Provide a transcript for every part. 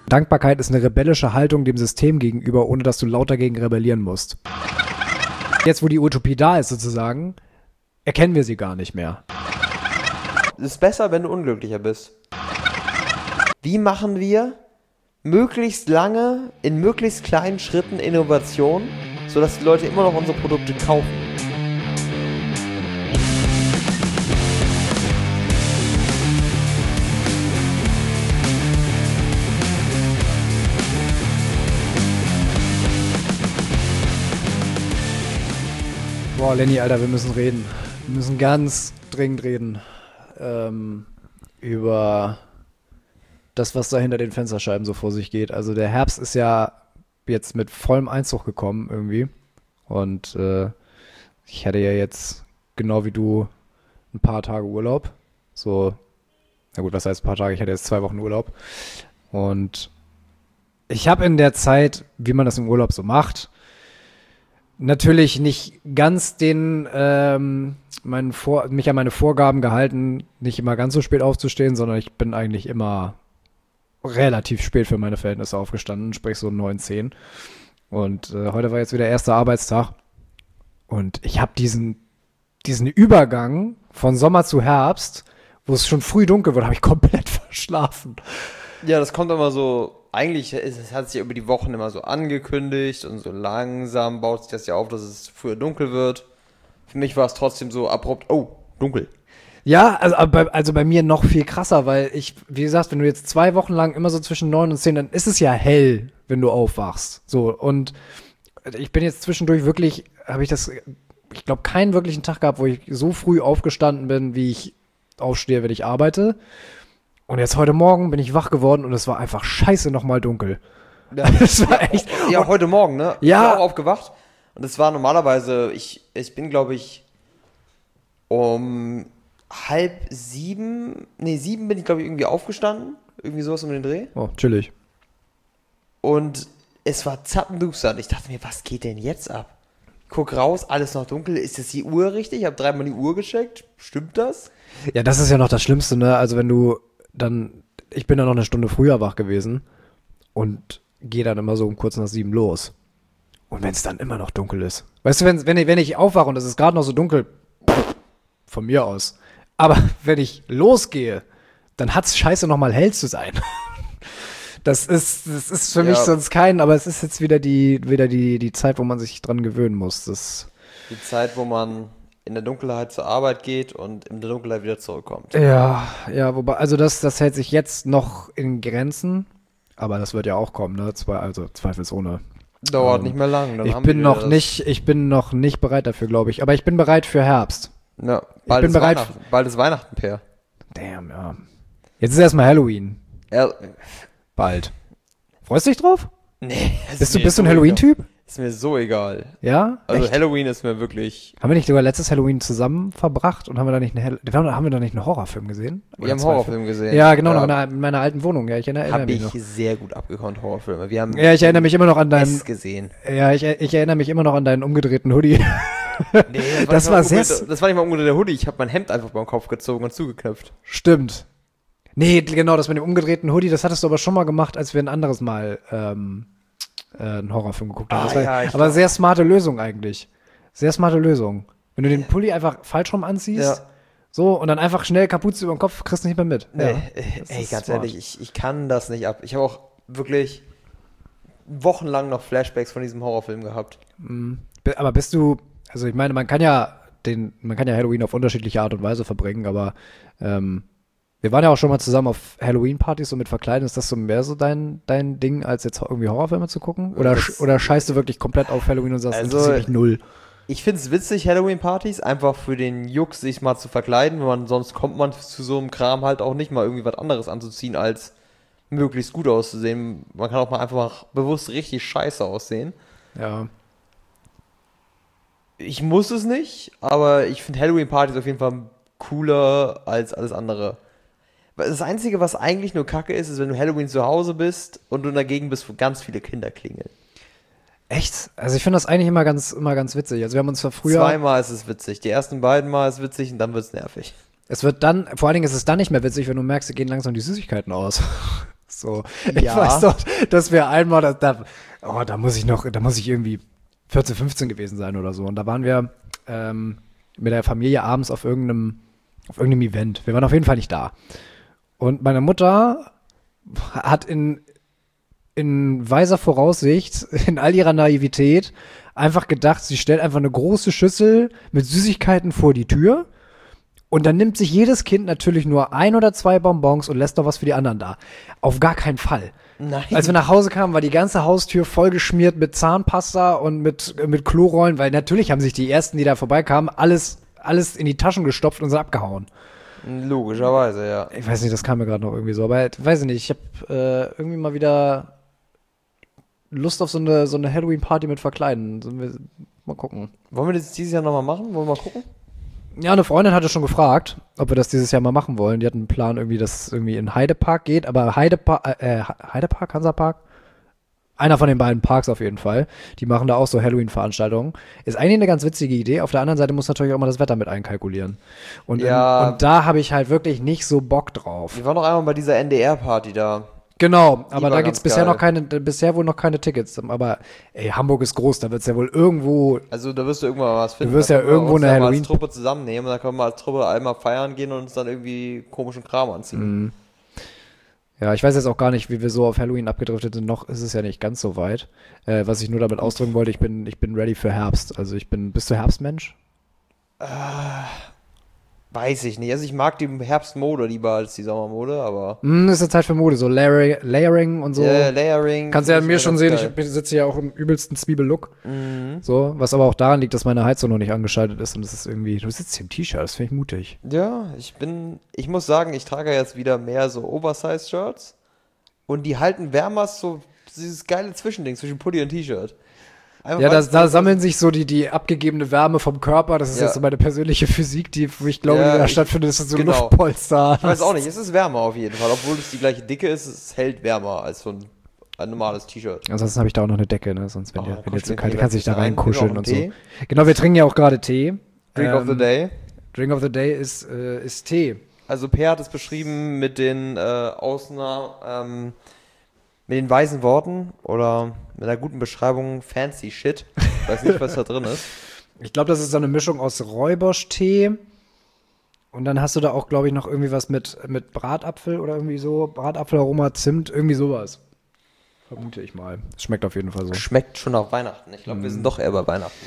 Dankbarkeit ist eine rebellische Haltung dem System gegenüber, ohne dass du laut dagegen rebellieren musst. Jetzt, wo die Utopie da ist sozusagen, erkennen wir sie gar nicht mehr. Es ist besser, wenn du unglücklicher bist. Wie machen wir möglichst lange, in möglichst kleinen Schritten Innovation, sodass die Leute immer noch unsere Produkte kaufen? Boah, Lenny, Alter, wir müssen reden. Wir müssen ganz dringend reden über das, was da hinter den Fensterscheiben so vor sich geht. Also der Herbst ist ja jetzt mit vollem Einzug gekommen irgendwie. Und ich hatte ja jetzt, genau wie du, ein paar Tage Urlaub. So, na gut, was heißt ein paar Tage? Ich hatte jetzt 2 Wochen Urlaub. Und ich habe in der Zeit, wie man das im Urlaub so macht, natürlich nicht ganz mich an meine Vorgaben gehalten, nicht immer ganz so spät aufzustehen, sondern ich bin eigentlich immer relativ spät für meine Verhältnisse aufgestanden, sprich so 9, 10. Und heute war jetzt wieder der erste Arbeitstag und ich habe diesen Übergang von Sommer zu Herbst, wo es schon früh dunkel wird, habe ich komplett verschlafen. Ja, das kommt immer so, eigentlich es hat sich über die Wochen immer so angekündigt und so langsam baut sich das ja auf, dass es früher dunkel wird. Für mich war es trotzdem so abrupt, oh, dunkel. Ja, also bei mir noch viel krasser, weil wie gesagt, wenn du jetzt 2 Wochen lang immer so zwischen 9 und 10, dann ist es ja hell, wenn du aufwachst. So, und ich bin jetzt zwischendurch wirklich, ich glaube, keinen wirklichen Tag gehabt, wo ich so früh aufgestanden bin, wie ich aufstehe, wenn ich arbeite. Und jetzt heute Morgen bin ich wach geworden und es war einfach scheiße nochmal dunkel. Ja, das war echt. Ja, heute Morgen, ne? Ja. Ich bin auch aufgewacht. Und es war normalerweise, ich bin, glaube ich, um 6:30, 7 bin ich, glaube ich, irgendwie aufgestanden. Irgendwie sowas um den Dreh. Oh, chillig. Und es war zappenduster. Und ich dachte mir, was geht denn jetzt ab? Guck raus, alles noch dunkel. Ist das die Uhr richtig? Ich habe 3-mal die Uhr gecheckt. Stimmt das? Ja, das ist ja noch das Schlimmste, ne? Also wenn du ich bin dann noch eine Stunde früher wach gewesen und gehe dann immer so um kurz nach 7 los. Und wenn es dann immer noch dunkel ist. Weißt du, wenn ich aufwache und es ist gerade noch so dunkel, von mir aus. Aber wenn ich losgehe, dann hat's scheiße nochmal hell zu sein. Das ist für mich sonst aber es ist jetzt wieder die Zeit, wo man sich dran gewöhnen muss. Die Zeit, wo man in der Dunkelheit zur Arbeit geht und in der Dunkelheit wieder zurückkommt. Ja, wobei, also das hält sich jetzt noch in Grenzen, aber das wird ja auch kommen, ne? Also zweifelsohne. Dauert nicht mehr lang. Ich bin noch nicht bereit dafür, glaube ich. Aber ich bin bereit für Herbst. Ja, bald ist Weihnachten, Per. Damn, ja. Jetzt ist erstmal Halloween. Ja. Bald. Freust du dich drauf? Nee. Bist du ein Halloween-Typ? Ist mir so egal. Ja? Also echt? Halloween ist mir wirklich... Haben wir nicht sogar letztes Halloween zusammen verbracht und haben wir da nicht einen Horrorfilm gesehen? Wir haben einen Horrorfilm gesehen. Ja, genau, noch in meiner alten Wohnung. Ja, ich erinnere mich noch. Habe ich sehr gut abgekonnt, Horrorfilme. Wir haben ich erinnere mich immer noch an deinen... gesehen. Ja, ich erinnere mich immer noch an deinen umgedrehten Hoodie. Nee, das war sehr... Das war nicht mal umgedrehter Hoodie. Ich habe mein Hemd einfach beim Kopf gezogen und zugeknöpft. Stimmt. Nee, genau, das mit dem umgedrehten Hoodie, das hattest du aber schon mal gemacht, als wir ein anderes Mal einen Horrorfilm geguckt haben. Aber sehr smarte Lösung eigentlich. Sehr smarte Lösung. Wenn du den Pulli einfach falsch rum anziehst, so, und dann einfach schnell Kapuze über den Kopf, kriegst du nicht mehr mit. Nee, ganz ehrlich, ich kann das nicht ab. Ich habe auch wirklich wochenlang noch Flashbacks von diesem Horrorfilm gehabt. Aber also ich meine, man kann ja Halloween auf unterschiedliche Art und Weise verbringen, aber wir waren ja auch schon mal zusammen auf Halloween-Partys so mit Verkleiden. Ist das so mehr so dein Ding, als jetzt irgendwie Horrorfilme zu gucken? Oder scheißt du wirklich komplett auf Halloween und sagst, interessiert mich null? Ich finde es witzig, Halloween-Partys, einfach für den Jux, sich mal zu verkleiden. Sonst kommt man zu so einem Kram halt auch nicht mal irgendwie was anderes anzuziehen, als möglichst gut auszusehen. Man kann auch mal einfach bewusst richtig scheiße aussehen. Ja. Ich muss es nicht, aber ich finde Halloween-Partys auf jeden Fall cooler als alles andere. Das Einzige, was eigentlich nur Kacke ist, wenn du Halloween zu Hause bist und du dagegen bist, wo ganz viele Kinder klingeln. Echt? Also ich finde das eigentlich immer ganz witzig. Also wir haben uns früher... 2-mal ist es witzig. Die ersten beiden Mal ist es witzig und dann wird es nervig. Vor allen Dingen ist es dann nicht mehr witzig, wenn du merkst, sie gehen langsam die Süßigkeiten aus. So, ich Ja. weiß doch, dass wir einmal, da muss ich irgendwie 14, 15 gewesen sein oder so. Und da waren wir mit der Familie abends auf irgendeinem Event. Wir waren auf jeden Fall nicht da. Und meine Mutter hat in weiser Voraussicht, in all ihrer Naivität, einfach gedacht, sie stellt einfach eine große Schüssel mit Süßigkeiten vor die Tür und dann nimmt sich jedes Kind natürlich nur 1 oder 2 Bonbons und lässt noch was für die anderen da. Auf gar keinen Fall. Nein. Als wir nach Hause kamen, war die ganze Haustür vollgeschmiert mit Zahnpasta und mit Klorollen, weil natürlich haben sich die Ersten, die da vorbeikamen, alles in die Taschen gestopft und sind abgehauen. Logischerweise, ja. Ich weiß nicht, das kam mir gerade noch irgendwie so, aber weiß ich nicht, ich habe irgendwie mal wieder Lust auf so eine Halloween-Party mit Verkleiden. Mal gucken. Wollen wir das dieses Jahr nochmal machen? Wollen wir mal gucken? Ja, eine Freundin hatte schon gefragt, ob wir das dieses Jahr mal machen wollen. Die hatten einen Plan irgendwie, dass es irgendwie in Heidepark geht, aber Heidepark, Hansapark? Einer von den beiden Parks auf jeden Fall. Die machen da auch so Halloween-Veranstaltungen. Ist eigentlich eine ganz witzige Idee. Auf der anderen Seite muss natürlich auch mal das Wetter mit einkalkulieren. Und da habe ich halt wirklich nicht so Bock drauf. Wir waren noch einmal bei dieser NDR-Party da. Genau, aber da ganz gibt's bisher geil. bisher wohl noch keine Tickets. Aber ey, Hamburg ist groß, da wird's ja wohl irgendwo. Also da wirst du irgendwann mal was finden. Du wirst ja Da können wir irgendwo uns eine dann mal Halloween- als Truppe zusammennehmen und dann können wir als Truppe einmal feiern gehen und uns dann irgendwie komischen Kram anziehen. Ja, ich weiß jetzt auch gar nicht, wie wir so auf Halloween abgedriftet sind. Noch ist es ja nicht ganz so weit. Was ich nur damit ausdrücken wollte, ich bin ready für Herbst. Also bist du Herbstmensch? Weiß ich nicht. Also ich mag die Herbstmode lieber als die Sommermode, aber Ist eine Zeit für Mode, so Layering und so. Layering. Kannst du ja an finde mir ich schon ganz sehen, geil. ich sitze ja auch im übelsten Zwiebellook. So, was aber auch daran liegt, dass meine Heizung noch nicht angeschaltet ist und das ist irgendwie, du sitzt hier im T-Shirt, das finde ich mutig. Ja, ich muss sagen, ich trage jetzt wieder mehr so Oversize-Shirts und die halten wärmer als so dieses geile Zwischending zwischen Pulli und T-Shirt. Einfach Ja, weil's- da sammeln sich so die abgegebene Wärme vom Körper, das ist Ja. jetzt so meine persönliche Physik, wo ich glaube, Ja, die da ich- stattfindet, ist so genau. Luftpolster. Ich weiß auch nicht, es ist wärmer auf jeden Fall, obwohl es die gleiche Dicke ist, es hält wärmer als so ein normales T-Shirt. Ansonsten habe ich da auch noch eine Decke, ne? Sonst, wenn Oh, dir zu kuscheln kalt, wir kannst du dich da rein. reinkuscheln Genau, und so. Tee. Genau, wir trinken ja auch gerade Tee. Drink of the Day. Drink of the Day ist Tee. Also Per hat es beschrieben mit den Ausnahmen, mit den weisen Worten oder mit einer guten Beschreibung Fancy Shit. Ich weiß nicht, was da drin ist. Ich glaube, das ist so eine Mischung aus Räubersch-Tee und dann hast du da auch, glaube ich, noch irgendwie was mit Bratapfel oder irgendwie so. Bratapfelaroma, Zimt, irgendwie sowas. Vermute ich mal. Es schmeckt auf jeden Fall so. Schmeckt schon nach Weihnachten. Ich glaube, wir sind doch eher bei Weihnachten.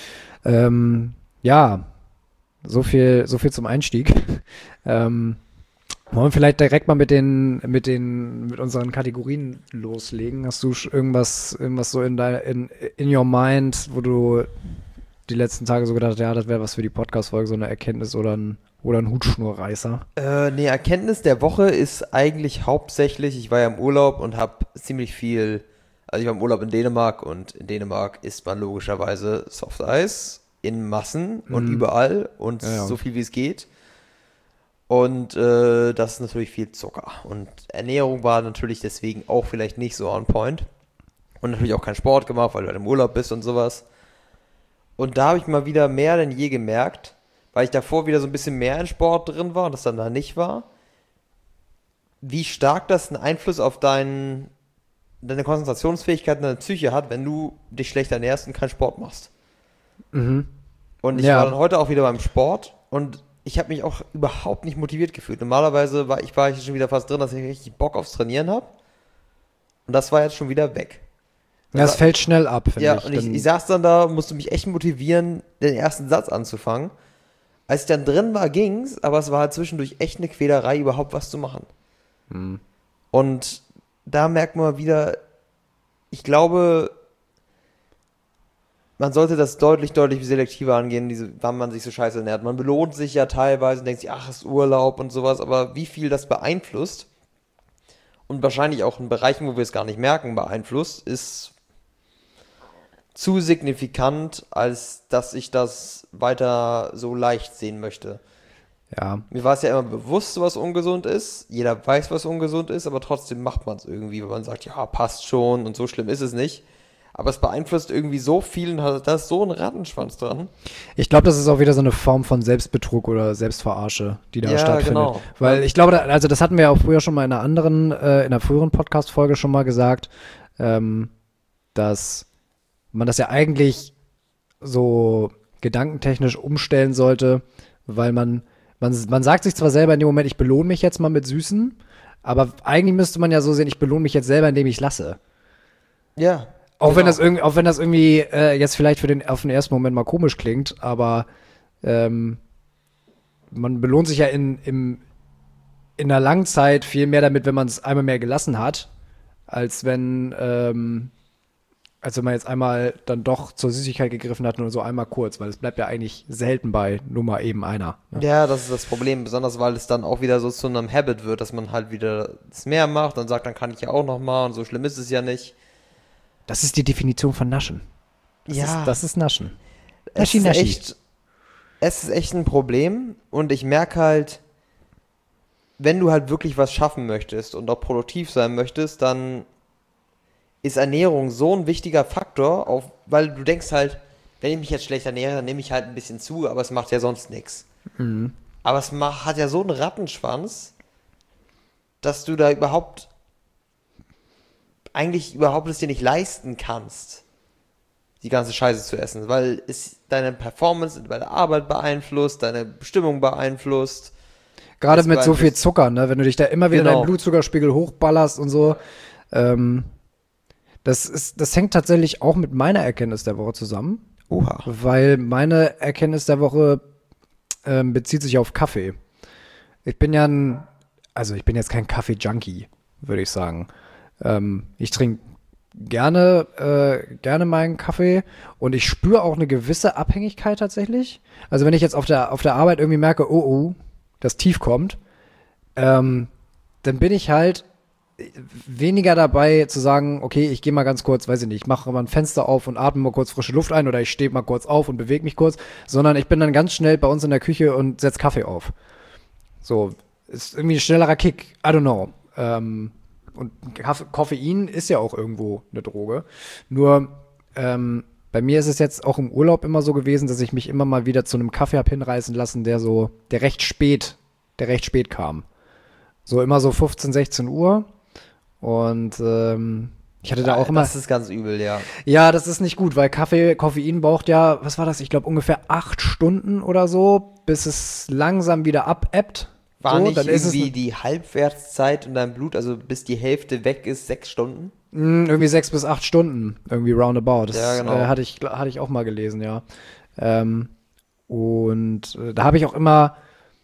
Ja, so viel zum Einstieg. Wollen wir vielleicht direkt mal mit unseren Kategorien loslegen? Hast du irgendwas so in your mind, wo du die letzten Tage so gedacht hast, ja, das wäre was für die Podcast-Folge, so eine Erkenntnis oder ein Hutschnurreißer? Nee, Erkenntnis der Woche ist eigentlich hauptsächlich, ich war ja im Urlaub und habe ziemlich viel, also ich war im Urlaub in Dänemark und in Dänemark isst man logischerweise Soft Eis in Massen und überall und Ja, ja. so viel wie es geht. Und das ist natürlich viel Zucker. Und Ernährung war natürlich deswegen auch vielleicht nicht so on point. Und natürlich auch kein Sport gemacht, weil du halt im Urlaub bist und sowas. Und da habe ich mal wieder mehr denn je gemerkt, weil ich davor wieder so ein bisschen mehr in Sport drin war und das dann da nicht war, wie stark das einen Einfluss auf deine Konzentrationsfähigkeit und deine Psyche hat, wenn du dich schlecht ernährst und keinen Sport machst. Und ich Ja. war dann heute auch wieder beim Sport und ich habe mich auch überhaupt nicht motiviert gefühlt. Normalerweise war ich schon wieder fast drin, dass ich richtig Bock aufs Trainieren habe. Und das war jetzt schon wieder weg. Ja, es fällt schnell ab, finde Ja, ich. und ich saß dann da, musste mich echt motivieren, den ersten Satz anzufangen. Als ich dann drin war, ging's, aber es war halt zwischendurch echt eine Quälerei, überhaupt was zu machen. Und da merkt man wieder, ich glaube, man sollte das deutlich selektiver angehen, wann man sich so scheiße ernährt. Man belohnt sich ja teilweise und denkt sich, ach, ist Urlaub und sowas, aber wie viel das beeinflusst und wahrscheinlich auch in Bereichen, wo wir es gar nicht merken, beeinflusst, ist zu signifikant, als dass ich das weiter so leicht sehen möchte. Ja, Mir war es ja immer bewusst, was ungesund ist. Jeder weiß, was ungesund ist, aber trotzdem macht man es irgendwie, weil man sagt, ja, passt schon und so schlimm ist es nicht. aber es beeinflusst irgendwie so viel und da ist so ein Rattenschwanz dran. Ich glaube, das ist auch wieder so eine Form von Selbstbetrug oder Selbstverarsche, die da Ja, stattfindet. genau. Weil ich glaube, also das hatten wir ja auch früher schon mal in einer früheren Podcast-Folge schon mal gesagt, dass man das ja eigentlich so gedankentechnisch umstellen sollte, weil man sagt sich zwar selber in dem Moment, ich belohne mich jetzt mal mit Süßen, aber eigentlich müsste man ja so sehen, ich belohne mich jetzt selber, indem ich lasse. Ja. Auch genau. wenn das irgendwie jetzt vielleicht auf den ersten Moment mal komisch klingt, aber man belohnt sich ja in der langen Zeit viel mehr damit, wenn man es einmal mehr gelassen hat, als wenn man jetzt einmal dann doch zur Süßigkeit gegriffen hat, nur so einmal kurz, weil es bleibt ja eigentlich selten bei nur mal eben einer. Ne? Ja, das ist das Problem, besonders weil es dann auch wieder so zu einem Habit wird, dass man halt wieder das mehr macht und sagt, dann kann ich ja auch noch mal und so schlimm ist es ja nicht. Das ist die Definition von Naschen. Das ist Naschen. Es ist echt ein Problem und ich merke halt, wenn du halt wirklich was schaffen möchtest und auch produktiv sein möchtest, dann ist Ernährung so ein wichtiger Faktor, weil du denkst halt, wenn ich mich jetzt schlecht ernähre, dann nehme ich halt ein bisschen zu, aber es macht ja sonst nichts. Mhm. Aber hat ja so einen Rattenschwanz, dass du da eigentlich überhaupt es dir nicht leisten kannst, die ganze Scheiße zu essen, weil es deine Performance bei der Arbeit beeinflusst, deine Stimmung beeinflusst. Gerade mit so viel Zucker, ne? Wenn du dich da immer wieder deinen Blutzuckerspiegel hochballerst und so. Das hängt tatsächlich auch mit meiner Erkenntnis der Woche zusammen. Oha. Weil meine Erkenntnis der Woche bezieht sich auf Kaffee. Ich bin jetzt kein Kaffee-Junkie, würde ich sagen. Ich trinke gerne meinen Kaffee und ich spüre auch eine gewisse Abhängigkeit tatsächlich. Also wenn ich jetzt auf der Arbeit irgendwie merke, oh, das Tief kommt, dann bin ich halt weniger dabei zu sagen, okay, ich gehe mal ganz kurz, weiß ich nicht, ich mache mal ein Fenster auf und atme mal kurz frische Luft ein oder ich stehe mal kurz auf und bewege mich kurz, sondern ich bin dann ganz schnell bei uns in der Küche und setze Kaffee auf. So, ist irgendwie ein schnellerer Kick, I don't know. Und Koffein ist ja auch irgendwo eine Droge. Nur bei mir ist es jetzt auch im Urlaub immer so gewesen, dass ich mich immer mal wieder zu einem Kaffee habe hinreißen lassen, der recht spät kam. So immer so 15, 16 Uhr. Und ich hatte da auch immer. Das ist ganz übel, ja. Ja, das ist nicht gut, weil Koffein braucht ja, was war das? Ich glaube ungefähr 8 Stunden oder so, bis es langsam wieder abebbt. War so, nicht dann irgendwie die Halbwertszeit in deinem Blut, also bis die Hälfte weg ist, 6 Stunden? Irgendwie 6 bis 8 Stunden, irgendwie roundabout. Das ja, genau. hatte ich auch mal gelesen, ja. Da habe ich auch immer.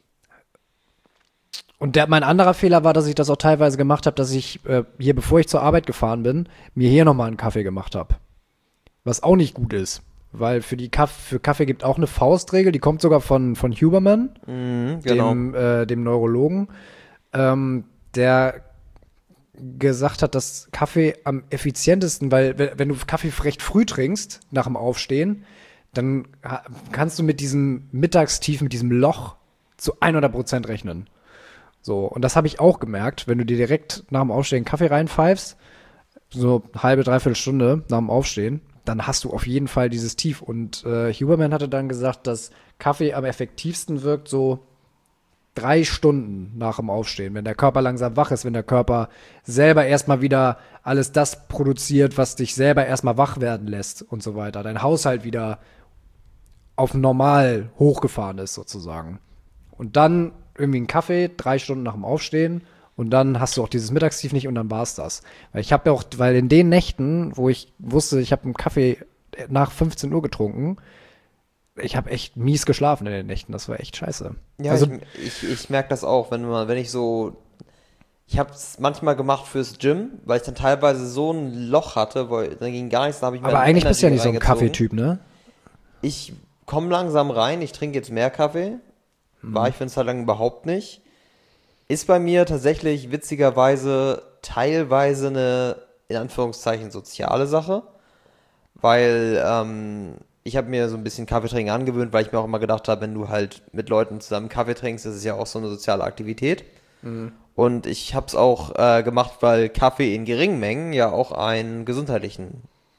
Und mein anderer Fehler war, dass ich das auch teilweise gemacht habe, dass ich hier, bevor ich zur Arbeit gefahren bin, mir hier nochmal einen Kaffee gemacht habe. Was auch nicht gut ist. Weil für Kaffee gibt auch eine Faustregel, die kommt sogar von Huberman, genau. dem Neurologen, der gesagt hat, dass Kaffee am effizientesten, weil wenn du Kaffee recht früh trinkst, nach dem Aufstehen, dann kannst du mit diesem Mittagstief, mit diesem Loch zu 100% rechnen. So, und das habe ich auch gemerkt, wenn du dir direkt nach dem Aufstehen Kaffee reinpfeifst, so eine halbe, dreiviertel Stunde nach dem Aufstehen, dann hast du auf jeden Fall dieses Tief. Und Huberman hatte dann gesagt, dass Kaffee am effektivsten wirkt so 3 Stunden nach dem Aufstehen, wenn der Körper langsam wach ist, wenn der Körper selber erstmal wieder alles das produziert, was dich selber erstmal wach werden lässt und so weiter. Dein Haushalt wieder auf normal hochgefahren ist sozusagen. Und dann irgendwie einen Kaffee, 3 Stunden nach dem Aufstehen und dann hast du auch dieses Mittagstief nicht und dann war's das. Weil in den Nächten, wo ich wusste, ich habe einen Kaffee nach 15 Uhr getrunken, ich habe echt mies geschlafen in den Nächten. Das war echt scheiße. Ja, also, ich merke das auch, ich habe es manchmal gemacht fürs Gym, weil ich dann teilweise so ein Loch hatte, weil dann ging gar nichts, dann habe ich mir aber eigentlich bist du ja nicht so ein Kaffeetyp, ne? Ich komme langsam rein, ich trinke jetzt mehr Kaffee. War ich für eine Zeit lang überhaupt nicht. Ist bei mir tatsächlich witzigerweise teilweise eine, in Anführungszeichen, soziale Sache. Weil ich habe mir so ein bisschen Kaffeetrinken angewöhnt, weil ich mir auch immer gedacht habe, wenn du halt mit Leuten zusammen Kaffee trinkst, das ist ja auch so eine soziale Aktivität. Und ich habe es auch gemacht, weil Kaffee in geringen Mengen ja auch einen gesundheitlichen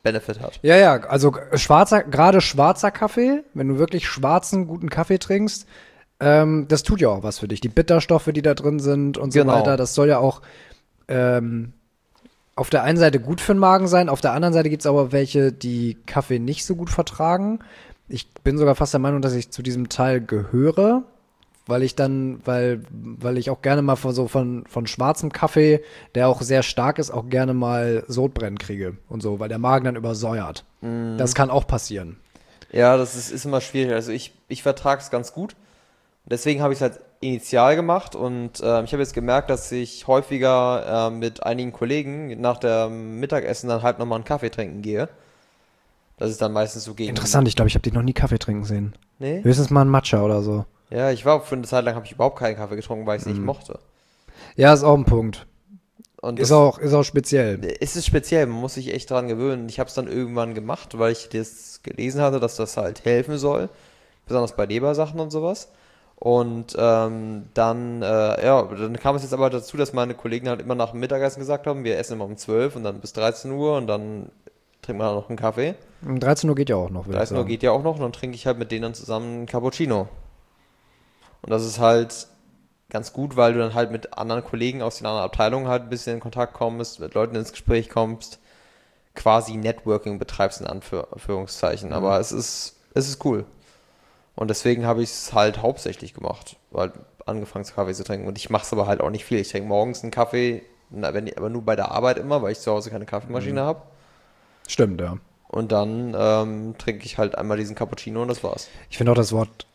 Benefit hat. Ja, also gerade schwarzer Kaffee, wenn du wirklich schwarzen, guten Kaffee trinkst, das tut ja auch was für dich. Die Bitterstoffe, die da drin sind und so Genau. weiter, das soll ja auch auf der einen Seite gut für den Magen sein, auf der anderen Seite gibt es aber welche, die Kaffee nicht so gut vertragen. Ich bin sogar fast der Meinung, dass ich zu diesem Teil gehöre, weil ich auch gerne mal von schwarzem Kaffee, der auch sehr stark ist, auch gerne mal Sodbrennen kriege und so, weil der Magen dann übersäuert. Das kann auch passieren. Ja, das ist immer schwierig. Also ich vertrage es ganz gut. Deswegen habe ich es halt initial gemacht und ich habe jetzt gemerkt, dass ich häufiger mit einigen Kollegen nach dem Mittagessen dann halt nochmal einen Kaffee trinken gehe. Das ist dann meistens so gegen... Interessant, ich glaube, ich habe dich noch nie Kaffee trinken sehen. Nee? Höchstens mal ein Matcha oder so. Ja, ich war für eine Zeit lang, habe ich überhaupt keinen Kaffee getrunken, weil ich es nicht mochte. Ja, ist auch ein Punkt. Und Ist auch speziell. Es ist speziell, man muss sich echt dran gewöhnen. Ich habe es dann irgendwann gemacht, weil ich das gelesen hatte, dass das halt helfen soll. Besonders bei Lebersachen und sowas. Und dann kam es jetzt aber dazu, dass meine Kollegen halt immer nach dem Mittagessen gesagt haben, wir essen immer um 12 und dann bis 13 Uhr und dann trinkt man noch einen Kaffee. Um 13 Uhr geht ja auch noch. 13 Uhr geht ja auch noch und dann trinke ich halt mit denen zusammen einen Cappuccino. Und das ist halt ganz gut, weil du dann halt mit anderen Kollegen aus den anderen Abteilungen halt ein bisschen in Kontakt kommst, mit Leuten ins Gespräch kommst, quasi Networking betreibst in Anführungszeichen. Aber es ist cool. Und deswegen habe ich es halt hauptsächlich gemacht, weil angefangen Kaffee zu trinken. Und ich mache es aber halt auch nicht viel. Ich trinke morgens einen Kaffee, aber nur bei der Arbeit immer, weil ich zu Hause keine Kaffeemaschine habe. Stimmt, ja. Und dann trinke ich halt einmal diesen Cappuccino und das war's. Ich finde auch das Wort,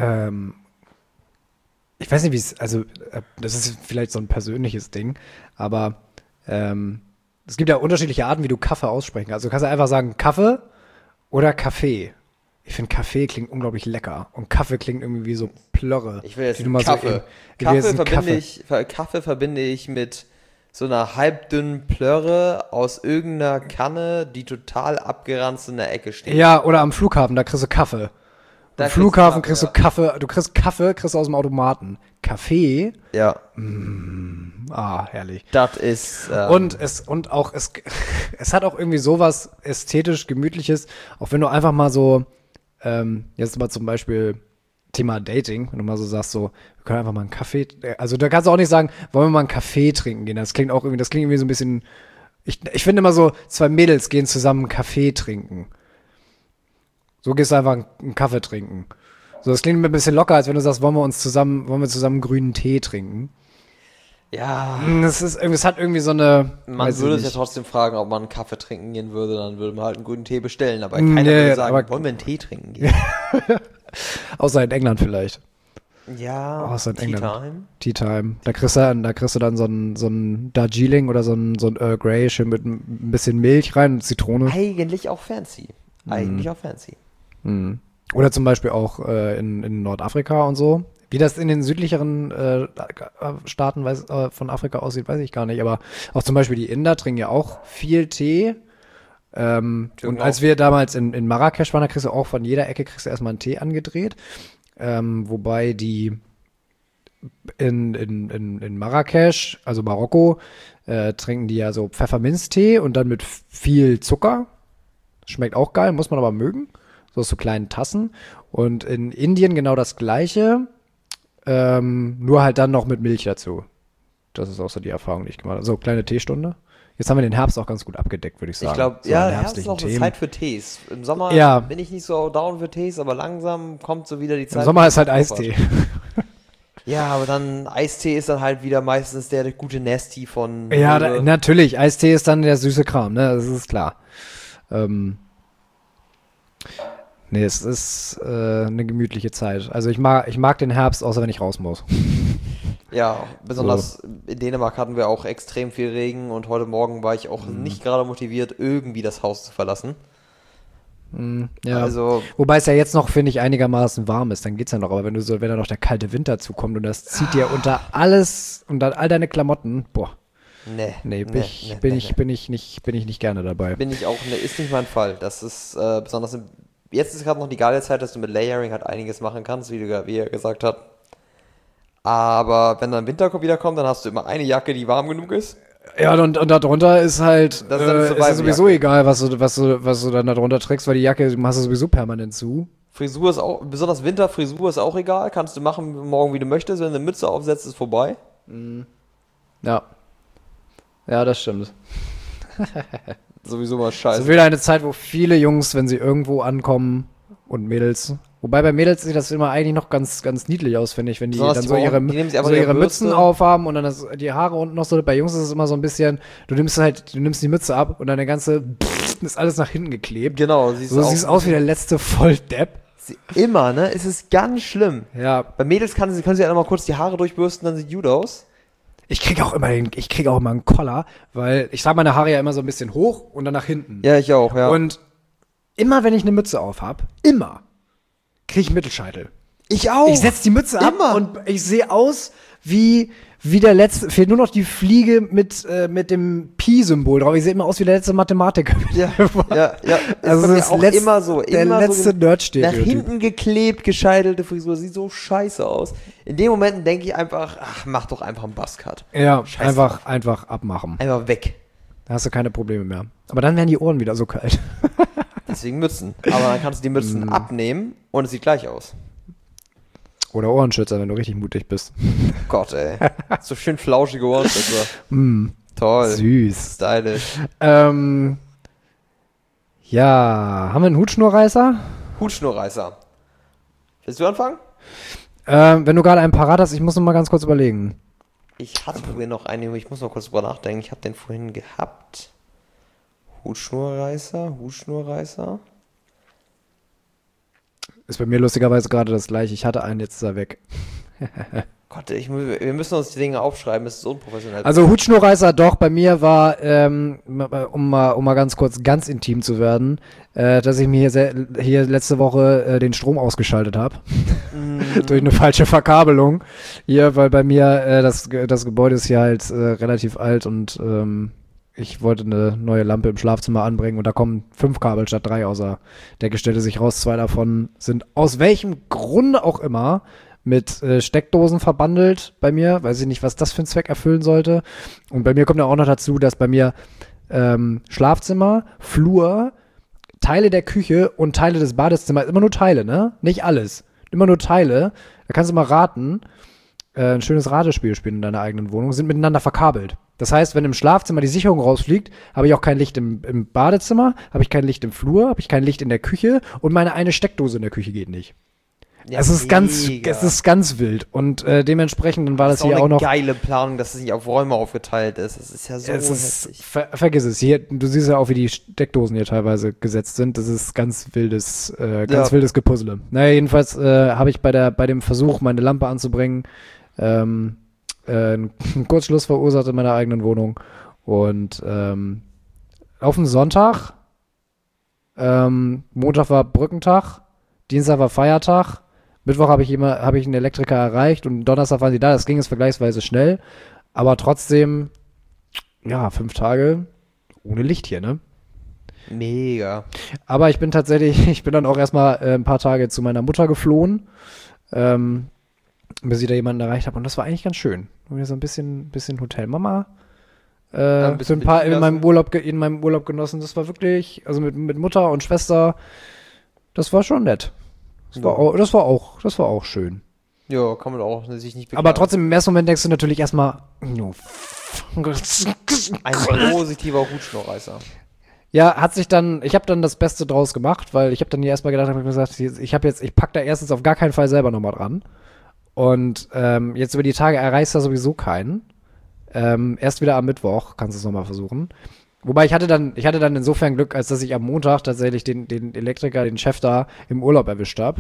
ich weiß nicht, wie es, also das ist vielleicht so ein persönliches Ding, aber es gibt ja unterschiedliche Arten, wie du Kaffee aussprechen kannst. Also du kannst ja einfach sagen Kaffee oder Kaffee. Ich finde, Kaffee klingt unglaublich lecker und Kaffee klingt irgendwie wie so Plörre. Ich will jetzt die du mal Kaffee. So Kaffee verbinde ich mit so einer halbdünnen Plörre aus irgendeiner Kanne, die total abgeranzt in der Ecke steht. Ja, oder am Flughafen, da kriegst du Kaffee. Am Flughafen kriegst du ja. Kaffee, kriegst du aus dem Automaten. Kaffee, Ja, herrlich. das ist... Es hat auch irgendwie sowas ästhetisch Gemütliches, auch wenn du einfach mal so, jetzt mal zum Beispiel Thema Dating, wenn du mal so sagst, so, wir können einfach mal einen Kaffee, also da kannst du auch nicht sagen, wollen wir mal einen Kaffee trinken gehen, das klingt irgendwie so ein bisschen, ich finde immer so, zwei Mädels gehen zusammen einen Kaffee trinken. So gehst du einfach einen Kaffee trinken. So, das klingt mir ein bisschen locker, als wenn du sagst, wollen wir zusammen grünen Tee trinken. ja, Es hat irgendwie so eine. man würde sich ja trotzdem fragen, ob man einen Kaffee trinken gehen würde, dann würde man halt einen grünen Tee bestellen. Aber keiner würde sagen, wollen wir einen Tee trinken gehen? Außer in England vielleicht. Ja, Außer in England. Time. Tea Time. Da kriegst du dann so ein Darjeeling oder so ein Earl Grey schön mit ein bisschen Milch rein und Zitrone. Eigentlich auch fancy. Oder zum Beispiel auch in Nordafrika und so. Wie das in den südlicheren Staaten von Afrika aussieht, weiß ich gar nicht. Aber auch zum Beispiel die Inder trinken ja auch viel Tee. Und als wir damals in Marrakesch waren, da kriegst du auch von jeder Ecke erstmal einen Tee angedreht. Wobei die in Marrakesch, also Marokko, trinken die ja so Pfefferminztee und dann mit viel Zucker. Schmeckt auch geil, muss man aber mögen. So aus so kleinen Tassen. Und in Indien genau das Gleiche. Nur halt dann noch mit Milch dazu. Das ist auch so die Erfahrung, die ich gemacht habe. So, kleine Teestunde. Jetzt haben wir den Herbst auch ganz gut abgedeckt, würde ich sagen. Ich glaube, so ja, Herbst ist auch eine Zeit für Tees. Im Sommer Ja. bin ich nicht so down für Tees, aber langsam kommt so wieder die Zeit. Im Sommer ist halt Eistee. Ja, aber dann Eistee ist dann halt wieder meistens der gute Nasty von... Ja, natürlich. Eistee ist dann der süße Kram, ne? Das ist klar. Nee, es ist eine gemütliche Zeit. Also ich mag den Herbst, außer wenn ich raus muss. Ja, besonders in Dänemark hatten wir auch extrem viel Regen und heute Morgen war ich auch nicht gerade motiviert, irgendwie das Haus zu verlassen. Ja. Also, Wobei es ja jetzt noch, finde ich, einigermaßen warm ist, dann geht's ja noch. Aber wenn dann noch der kalte Winter zukommt und das zieht dir unter all deine Klamotten, boah. Bin ich nicht gerne dabei. Ist nicht mein Fall. Das ist besonders jetzt ist gerade noch die geile Zeit, dass du mit Layering halt einiges machen kannst, wie er gesagt hat. Aber wenn dann Winter wieder kommt, dann hast du immer eine Jacke, die warm genug ist. Ja, und darunter ist halt, Das ist dann ist ja sowieso Survival-Jacke. egal, was du dann da drunter trägst, weil die Jacke machst du sowieso permanent zu. Frisur ist auch, besonders Winterfrisur ist auch egal. Kannst du machen morgen, wie du möchtest. Wenn du eine Mütze aufsetzt, ist vorbei. Ja. Ja, das stimmt. Sowieso mal Es ist scheiße. wieder eine Zeit, wo viele Jungs, wenn sie irgendwo ankommen und Mädels, wobei bei Mädels sieht das immer eigentlich noch ganz, ganz niedlich aus, finde ich, wenn die Besonders dann die so ihre, die nehmen sich einfach so ihre ihre Mützen Bürste. aufhaben und dann die Haare unten noch so. Bei Jungs ist es immer so ein bisschen, du nimmst die Mütze ab und deine ganze ist alles nach hinten geklebt. Genau, So siehst aus wie der letzte Volldepp. Immer, ne? Es ist ganz schlimm. Ja, Bei Mädels können sie ja mal kurz die Haare durchbürsten, dann sieht gut aus. ich krieg auch immer einen Koller, weil ich trage meine Haare ja immer so ein bisschen hoch und dann nach hinten. Ja, ich auch, ja. Und immer wenn ich eine Mütze auf habe, immer kriege ich Mittelscheitel. ich auch. Ich setze die Mütze ab Immer. und ich sehe aus wie der letzte, fehlt nur noch die Fliege mit dem Pi-Symbol drauf. Ich sehe immer aus wie der letzte Mathematiker. Ja, ja, ja. Also bei mir das auch letzte- immer so. der Immer letzte so nach Nerd-Stereotyp. hinten geklebt, gescheitelte Frisur. Sieht so scheiße aus. In dem Moment denke ich einfach, ach, mach doch einfach einen Buzzcut. Ja, Scheiße. einfach abmachen. Einfach weg. Da hast du keine Probleme mehr. Aber dann werden die Ohren wieder so kalt. Deswegen Mützen. Aber dann kannst du die Mützen abnehmen und es sieht gleich aus. Oder Ohrenschützer, wenn du richtig mutig bist. Gott, ey. So schön flauschige Ohrenschützer. Toll. Süß. Stylisch. Ja, haben wir einen Hutschnurreißer? Hutschnurreißer. Willst du anfangen? Wenn du gerade einen parat hast, ich muss noch mal ganz kurz überlegen. Ich hatte vorhin noch einen, ich muss noch kurz drüber nachdenken. Ich habe den vorhin gehabt. Hutschnurreißer. Ist bei mir lustigerweise gerade das gleiche. Ich hatte einen, jetzt ist er weg. Gott, wir müssen uns die Dinge aufschreiben, es ist unprofessionell. Also Hutschnurreißer doch, bei mir war, um mal ganz kurz ganz intim zu werden, dass ich mir hier letzte Woche den Strom ausgeschaltet habe. Durch eine falsche Verkabelung. Hier, weil bei mir das Gebäude ist hier halt relativ alt und ich wollte eine neue Lampe im Schlafzimmer anbringen und da kommen 5 Kabel statt 3 außer Decke, stellte sich raus, 2 davon sind aus welchem Grunde auch immer mit Steckdosen verbandelt bei mir. Weiß ich nicht, was das für einen Zweck erfüllen sollte. Und bei mir kommt ja auch noch dazu, dass bei mir Schlafzimmer, Flur, Teile der Küche und Teile des Badezimmers, immer nur Teile, ne? Nicht alles. Immer nur Teile. Da kannst du mal raten, ein schönes Ratespiel spielen in deiner eigenen Wohnung, sind miteinander verkabelt. Das heißt, wenn im Schlafzimmer die Sicherung rausfliegt, habe ich auch kein Licht im Badezimmer, habe ich kein Licht im Flur, habe ich kein Licht in der Küche und meine eine Steckdose in der Küche geht nicht. Ja, es ist ganz wild und dementsprechend dann war das ist auch hier eine auch noch. geile Planung, dass es nicht auf Räume aufgeteilt ist. Das ist ja so hässlich. Vergiss es. Hier, du siehst ja auch, wie die Steckdosen hier teilweise gesetzt sind. Das ist ganz wildes Gepuzzle. Naja, jedenfalls habe ich bei dem Versuch, meine Lampe anzubringen, einen Kurzschluss verursacht in meiner eigenen Wohnung. Und auf den Sonntag, Montag war Brückentag, Dienstag war Feiertag, Mittwoch habe ich einen Elektriker erreicht und Donnerstag waren sie da. Das ging jetzt vergleichsweise schnell, aber trotzdem, ja, 5 Tage ohne Licht hier, ne? Mega. Aber ich bin dann auch erstmal ein paar Tage zu meiner Mutter geflohen, bis ich da jemanden erreicht habe und das war eigentlich ganz schön. So ein bisschen Hotelmama ein bisschen für ein paar bedienen in meinem Urlaub genossen. Das war wirklich, also mit Mutter und Schwester, das war schon nett. Das war auch schön. Ja, kann man auch sich nicht beklagen. Aber trotzdem, im ersten Moment denkst du natürlich erstmal, Ein positiver Hutschnurreißer. ja, ich habe dann das Beste draus gemacht, weil ich habe dann hier erstmal gedacht, habe mir gesagt, ich pack da erstens auf gar keinen Fall selber nochmal dran. Und jetzt über die Tage erreichst du sowieso keinen. Erst wieder am Mittwoch kannst du es nochmal versuchen. Wobei ich hatte dann insofern Glück, als dass ich am Montag tatsächlich den Elektriker, den Chef da im Urlaub erwischt habe.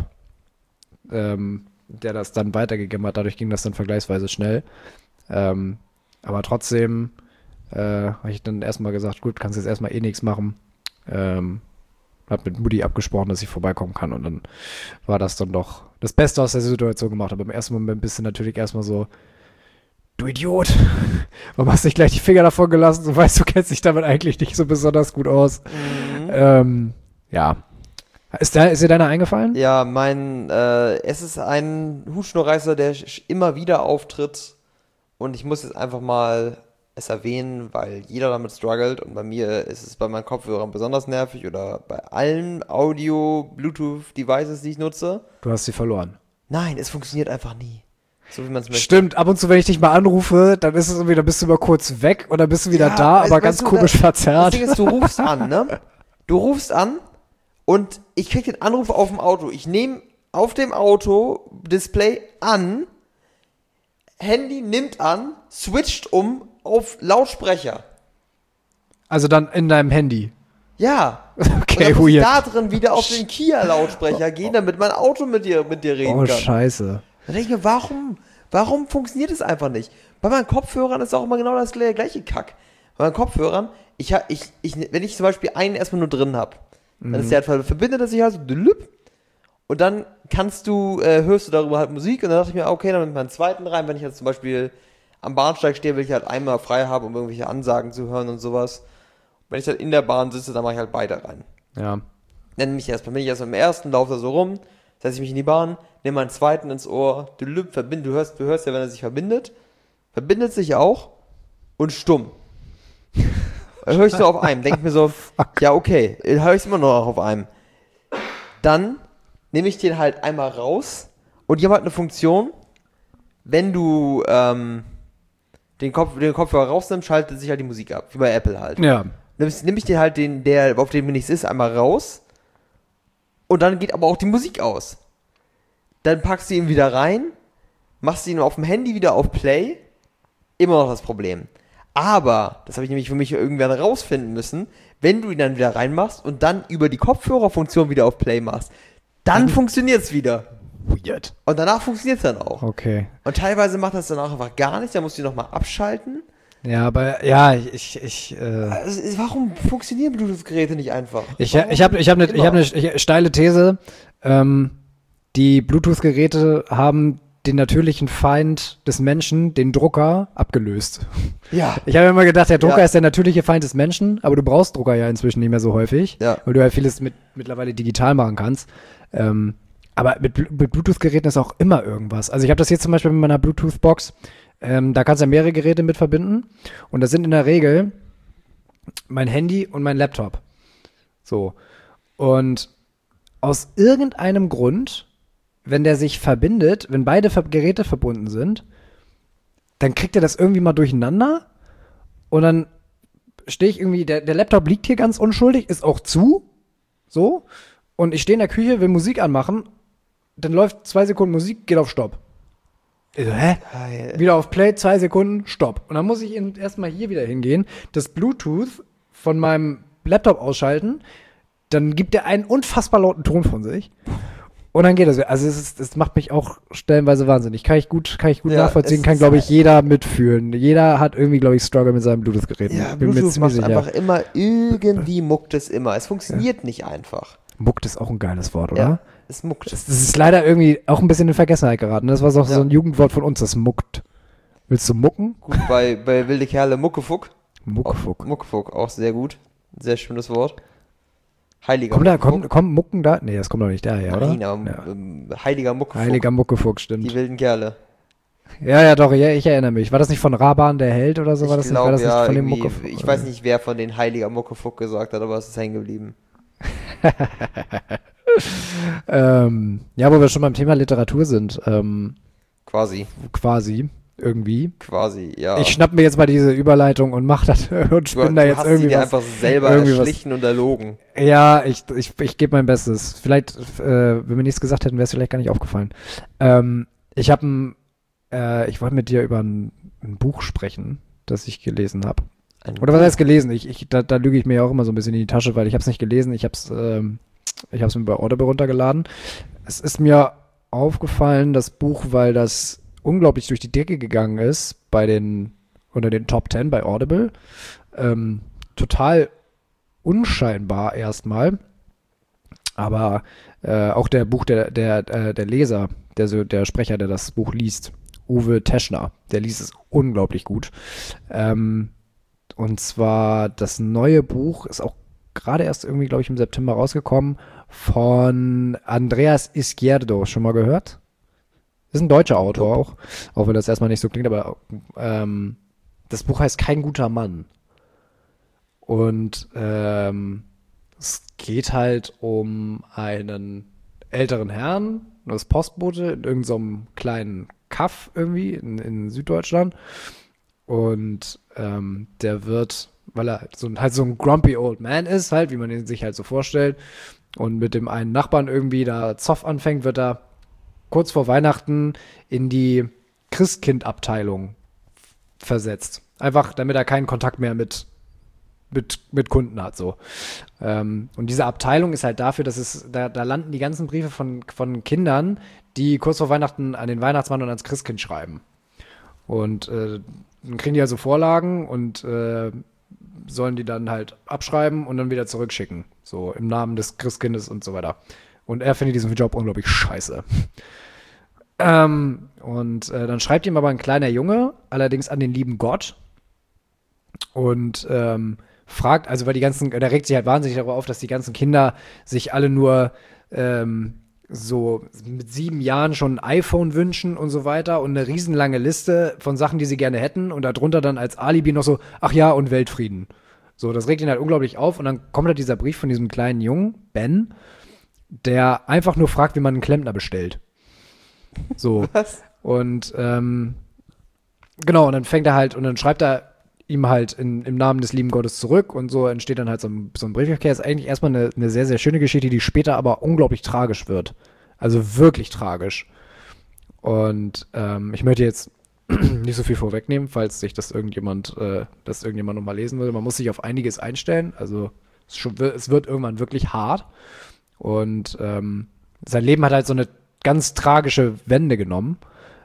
Der das dann weitergegeben hat. Dadurch ging das dann vergleichsweise schnell. Aber trotzdem habe ich dann erstmal gesagt, gut, kannst jetzt erstmal nichts machen. Hab mit Mutti abgesprochen, dass ich vorbeikommen kann und dann war das dann doch das Beste aus der Situation gemacht. Aber im ersten Moment bist du natürlich erstmal so, du Idiot, warum hast du nicht gleich die Finger davon gelassen? Du weißt, du kennst dich damit eigentlich nicht so besonders gut aus. Ja. Ist dir deiner eingefallen? Ja, es ist ein Hutschnurreißer, der immer wieder auftritt und ich muss jetzt einfach mal es erwähnen, weil jeder damit struggelt und bei mir ist es bei meinen Kopfhörern besonders nervig oder bei allen Audio-Bluetooth-Devices, die ich nutze. Du hast sie verloren. Nein, es funktioniert einfach nie. So wie man es möchte. Stimmt, ab und zu, wenn ich dich mal anrufe, dann ist es irgendwie, dann bist du mal kurz weg und dann bist du wieder da, aber ganz komisch verzerrt. Das Ding ist, du rufst an, ne? Du rufst an und ich krieg den Anruf auf dem Auto. Ich nehme auf dem Auto Display an, Handy nimmt an, switcht um auf Lautsprecher. Also dann in deinem Handy. Ja. Okay, und dann muss ich weird. da drin wieder auf den Kia-Lautsprecher gehen, damit mein Auto mit dir reden Oh, kann. scheiße. Da denke ich mir, warum funktioniert das einfach nicht? Bei meinen Kopfhörern ist auch immer genau das gleiche Kack. Bei meinen Kopfhörern, wenn ich zum Beispiel einen erstmal nur drin habe, dann ist der halt verbindet er sich halt so und dann hörst du darüber halt Musik und dann dachte ich mir, okay, dann mit meinen zweiten rein, wenn ich jetzt zum Beispiel am Bahnsteig stehe, will ich halt einmal frei haben, um irgendwelche Ansagen zu hören und sowas. Wenn ich halt in der Bahn sitze, dann mache ich halt beide rein. Ja. Bin ich erstmal im ersten, laufe da so rum, setze ich mich in die Bahn, nehme meinen zweiten ins Ohr, du hörst ja, wenn er sich verbindet sich auch und stumm. Dann höre ich nur auf einem, denke mir so, ja okay, höre ich es immer noch auf einem. Dann nehme ich den halt einmal raus und die haben halt eine Funktion, wenn du den Kopfhörer rausnimmst, schaltet sich halt die Musik ab, wie bei Apple halt. Ja. Nimm ich den halt, der auf dem mir nichts ist, einmal raus und dann geht aber auch die Musik aus. Dann packst du ihn wieder rein, machst ihn auf dem Handy wieder auf Play, immer noch das Problem. Aber, das habe ich nämlich für mich irgendwann rausfinden müssen, wenn du ihn dann wieder reinmachst und dann über die Kopfhörerfunktion wieder auf Play machst, dann funktioniert es wieder. Weird. Und danach funktioniert es dann auch. Okay. Und teilweise macht das danach einfach gar nichts, dann musst du ihn nochmal abschalten. Ja, aber ja, Warum funktionieren Bluetooth-Geräte nicht einfach? ich habe eine steile These. Die Bluetooth-Geräte haben den natürlichen Feind des Menschen, den Drucker, abgelöst. Ja. Ich habe immer gedacht, der Drucker Ja. ist der natürliche Feind des Menschen, aber du brauchst Drucker ja inzwischen nicht mehr so häufig, Ja. weil du ja vieles mittlerweile digital machen kannst. Aber mit Bluetooth-Geräten ist auch immer irgendwas. Also ich habe das jetzt zum Beispiel mit meiner Bluetooth-Box. Da kannst du ja mehrere Geräte mit verbinden. Und das sind in der Regel mein Handy und mein Laptop. So. Und aus irgendeinem Grund, wenn der sich verbindet, wenn beide Geräte verbunden sind, dann kriegt er das irgendwie mal durcheinander. Und dann stehe ich irgendwie, der Laptop liegt hier ganz unschuldig, ist auch zu. So. Und ich stehe in der Küche, will Musik anmachen. Dann läuft 2 Sekunden Musik, geht auf Stopp. Ich so, hä? Wieder auf Play, 2 Sekunden, Stopp. Und dann muss ich erstmal hier wieder hingehen, das Bluetooth von meinem Laptop ausschalten. Dann gibt er einen unfassbar lauten Ton von sich. Und dann geht das. Also es macht mich auch stellenweise wahnsinnig. Kann ich gut nachvollziehen, kann, glaube ich, jeder mitfühlen. Jeder hat irgendwie, glaube ich, Struggle mit seinem Bluetooth-Gerät. Ja, Bin mir Bluetooth ziemlich macht sicher. einfach immer, irgendwie muckt es immer. Es funktioniert nicht einfach. Muckt ist auch ein geiles Wort, oder? Ja, es muckt. Das ist leider irgendwie auch ein bisschen in Vergessenheit geraten. Das war so ein Jugendwort von uns, das muckt. Willst du mucken? Gut, bei Wilde Kerle Muckefuck. Muckefuck. Muckefuck, auch sehr gut. Sehr schönes Wort. Heiliger Muckefuck. Kommt Mucken da? Nee, das kommt doch nicht daher, oder? Nein, aber Heiliger Muckefuck. Heiliger Muckefuck, stimmt. Die wilden Kerle. Ja, doch, ja, ich erinnere mich. War das nicht von Raban, der Held oder so? War das glaube, nicht von dem irgendwie, Muckefuck? ich weiß nicht, wer von den Heiliger Muckefuck gesagt hat, aber es ist hängen geblieben. Ja, wo wir schon beim Thema Literatur sind. Quasi, irgendwie. ja. Ich schnapp mir jetzt mal diese Überleitung und mach das und spinne da Du jetzt hast irgendwie sie dir was. einfach selber irgendwie was. erschlichen und erlogen. Ja, ich gebe mein Bestes. Vielleicht, wenn wir nichts gesagt hätten, wäre es vielleicht gar nicht aufgefallen. Ich wollte mit dir über ein Buch sprechen, das ich gelesen habe. Oder was heißt gelesen? Da lüge ich mir ja auch immer so ein bisschen in die Tasche, weil ich habe es nicht gelesen. Ich habe es mir bei Audible runtergeladen. Es ist mir aufgefallen, das Buch, weil das unglaublich durch die Decke gegangen ist unter den Top 10 bei Audible. Total unscheinbar erstmal. Aber auch der Leser, der Sprecher, der das Buch liest, Uwe Teschner, der liest es unglaublich gut. Und zwar das neue Buch ist auch gerade erst irgendwie, glaube ich, im September rausgekommen von Andreas Izquierdo. Schon mal gehört? Ist ein deutscher Autor auch wenn das erstmal nicht so klingt, aber das Buch heißt Kein guter Mann. Und es geht halt um einen älteren Herrn, das Postbote in irgendeinem so kleinen Kaff irgendwie in Süddeutschland. Und der wird, weil er halt so ein grumpy old man ist, halt, wie man ihn sich halt so vorstellt, und mit dem einen Nachbarn irgendwie da Zoff anfängt, wird er kurz vor Weihnachten in die Christkind-Abteilung versetzt. Einfach, damit er keinen Kontakt mehr mit Kunden hat, so. Und diese Abteilung ist halt dafür, dass da landen die ganzen Briefe von Kindern, die kurz vor Weihnachten an den Weihnachtsmann und ans Christkind schreiben. Und dann kriegen die also Vorlagen und sollen die dann halt abschreiben und dann wieder zurückschicken. So im Namen des Christkindes und so weiter. Und er findet diesen Job unglaublich scheiße. Dann schreibt ihm aber ein kleiner Junge, allerdings an den lieben Gott. Und fragt, also weil der regt sich halt wahnsinnig darüber auf, dass die ganzen Kinder sich alle nur so mit 7 Jahren schon ein iPhone wünschen und so weiter und eine riesenlange Liste von Sachen, die sie gerne hätten und darunter dann als Alibi noch so, ach ja, und Weltfrieden. So, das regt ihn halt unglaublich auf und dann kommt halt dieser Brief von diesem kleinen Jungen, Ben, der einfach nur fragt, wie man einen Klempner bestellt. So. Was? Und genau, und dann fängt er halt, und dann schreibt er ihm halt im Namen des lieben Gottes zurück und so entsteht dann halt so ein Briefverkehr. Ist eigentlich erstmal eine sehr, sehr schöne Geschichte, die später aber unglaublich tragisch wird. Also wirklich tragisch. Und ich möchte jetzt nicht so viel vorwegnehmen, falls sich das irgendjemand nochmal lesen will. Man muss sich auf einiges einstellen. Also es wird irgendwann wirklich hart. Und sein Leben hat halt so eine ganz tragische Wende genommen.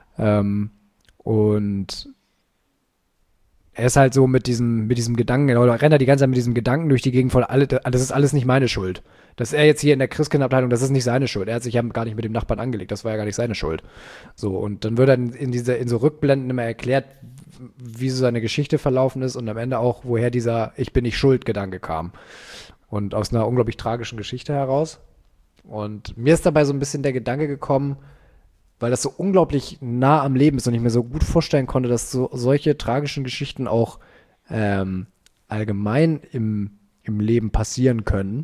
Und er ist halt so mit diesem Gedanken, oder rennt er die ganze Zeit mit diesem Gedanken durch die Gegend voll, das ist alles nicht meine Schuld. Dass er jetzt hier in der Christkindabteilung, das ist nicht seine Schuld. Er hat sich ja gar nicht mit dem Nachbarn angelegt, das war ja gar nicht seine Schuld. So, und dann wird dann in so Rückblenden immer erklärt, wie so seine Geschichte verlaufen ist und am Ende auch, woher dieser Ich bin nicht schuld Gedanke kam. Und aus einer unglaublich tragischen Geschichte heraus. Und mir ist dabei so ein bisschen der Gedanke gekommen, weil das so unglaublich nah am Leben ist und ich mir so gut vorstellen konnte, dass solche tragischen Geschichten auch allgemein im Leben passieren können.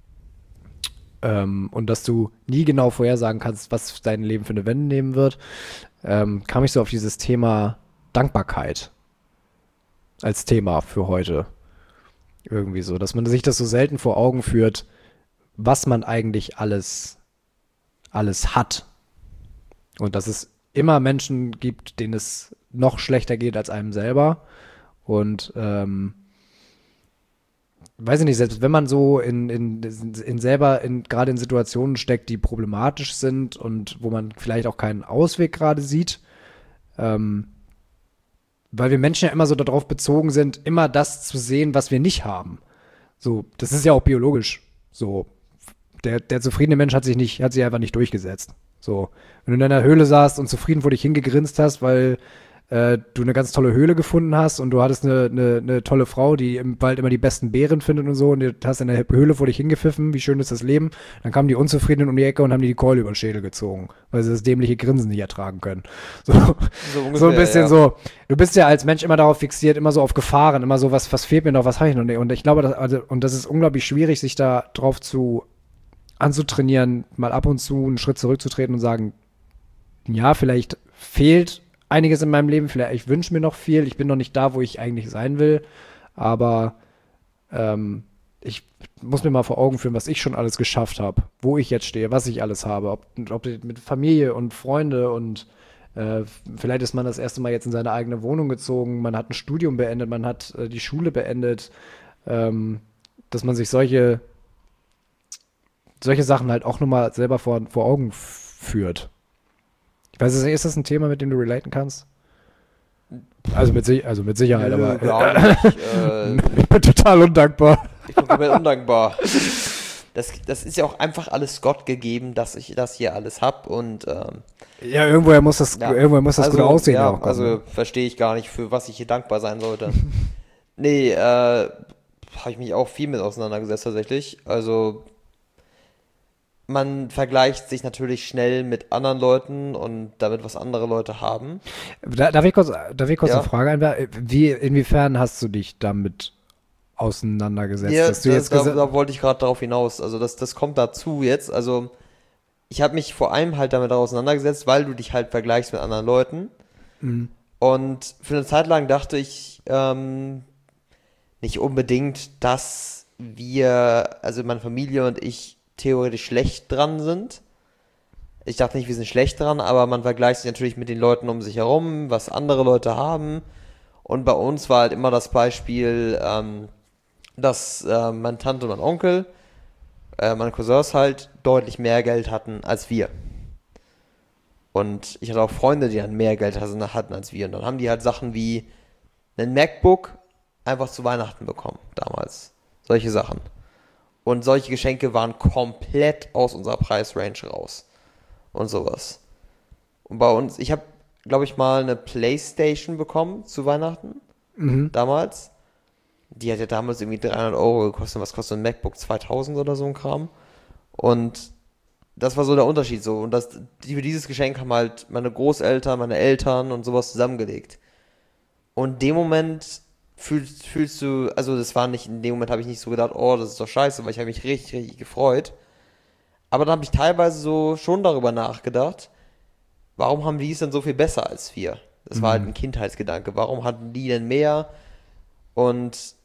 Und dass du nie genau vorhersagen kannst, was dein Leben für eine Wende nehmen wird, kam ich so auf dieses Thema Dankbarkeit als Thema für heute. Irgendwie so, dass man sich das so selten vor Augen führt, was man eigentlich alles hat. Und dass es immer Menschen gibt, denen es noch schlechter geht als einem selber. Und weiß ich nicht, selbst wenn man so gerade in Situationen steckt, die problematisch sind und wo man vielleicht auch keinen Ausweg gerade sieht, weil wir Menschen ja immer so darauf bezogen sind, immer das zu sehen, was wir nicht haben. So, das ist ja auch biologisch. So, der zufriedene Mensch hat sich einfach nicht durchgesetzt. So, wenn du in deiner Höhle saßt und zufrieden vor dich hingegrinst hast, weil du eine ganz tolle Höhle gefunden hast und du hattest eine tolle Frau, die im Wald immer die besten Beeren findet und so und du hast in der Höhle vor dich hingepfiffen, wie schön ist das Leben, dann kamen die Unzufriedenen um die Ecke und haben dir die Keule über den Schädel gezogen, weil sie das dämliche Grinsen nicht ertragen können. So ungefähr, so ein bisschen ja. So, du bist ja als Mensch immer darauf fixiert, immer so auf Gefahren, immer so, was fehlt mir noch, was habe ich noch nicht. Und ich glaube, das ist unglaublich schwierig, sich da drauf anzutrainieren, mal ab und zu einen Schritt zurückzutreten und sagen, ja, vielleicht fehlt einiges in meinem Leben, vielleicht ich wünsche mir noch viel, ich bin noch nicht da, wo ich eigentlich sein will, aber ich muss mir mal vor Augen führen, was ich schon alles geschafft habe, wo ich jetzt stehe, was ich alles habe, ob mit Familie und Freunde und vielleicht ist man das erste Mal jetzt in seine eigene Wohnung gezogen, man hat ein Studium beendet, man hat die Schule beendet, dass man sich solche Sachen halt auch nochmal selber vor Augen führt. Ich weiß nicht, ist das ein Thema, mit dem du relaten kannst? Also mit Sicherheit, Nö, aber gar nicht. ich bin total undankbar. Ich bin komplett undankbar. Das ist ja auch einfach alles Gott gegeben, dass ich das hier alles hab und ja, irgendwoher muss das gut aussehen. Ja, auch, also verstehe ich gar nicht, für was ich hier dankbar sein sollte. Nee, habe ich mich auch viel mit auseinandergesetzt tatsächlich. Also man vergleicht sich natürlich schnell mit anderen Leuten und damit, was andere Leute haben. Darf ich kurz eine Ja, Frage einwerfen? Inwiefern hast du dich damit auseinandergesetzt? ja, Dass du jetzt gesagt. da wollte ich gerade darauf hinaus. Also das kommt dazu jetzt. Also ich habe mich vor allem halt damit auseinandergesetzt, weil du dich halt vergleichst mit anderen Leuten. Mhm. Und für eine Zeit lang dachte ich nicht unbedingt, dass also meine Familie und ich theoretisch schlecht dran sind. Ich dachte nicht, wir sind schlecht dran, aber man vergleicht sich natürlich mit den Leuten um sich herum, was andere Leute haben. Und bei uns war halt immer das Beispiel, dass meine Tante und mein Onkel, meine Cousins halt deutlich mehr Geld hatten als wir. Und ich hatte auch Freunde, die dann mehr Geld hatten als wir. Und dann haben die halt Sachen wie einen MacBook einfach zu Weihnachten bekommen, damals. Solche Sachen. Und solche Geschenke waren komplett aus unserer Preisrange raus. Und sowas. Und bei uns, ich habe, glaube ich, mal eine PlayStation bekommen zu Weihnachten, Mhm. damals. Die hat ja damals irgendwie 300 € gekostet. Was kostet ein MacBook? 2000 oder so ein Kram. Und das war so der Unterschied so. Und für dieses Geschenk haben halt meine Großeltern, meine Eltern und sowas zusammengelegt. Und in dem Moment fühlst du, also das war nicht, in dem Moment habe ich nicht so gedacht, oh, das ist doch scheiße, weil ich habe mich richtig, richtig gefreut. Aber dann habe ich teilweise so schon darüber nachgedacht, warum haben die es denn so viel besser als wir? Das war halt Mhm. ein Kindheitsgedanke. Warum hatten die denn mehr? Und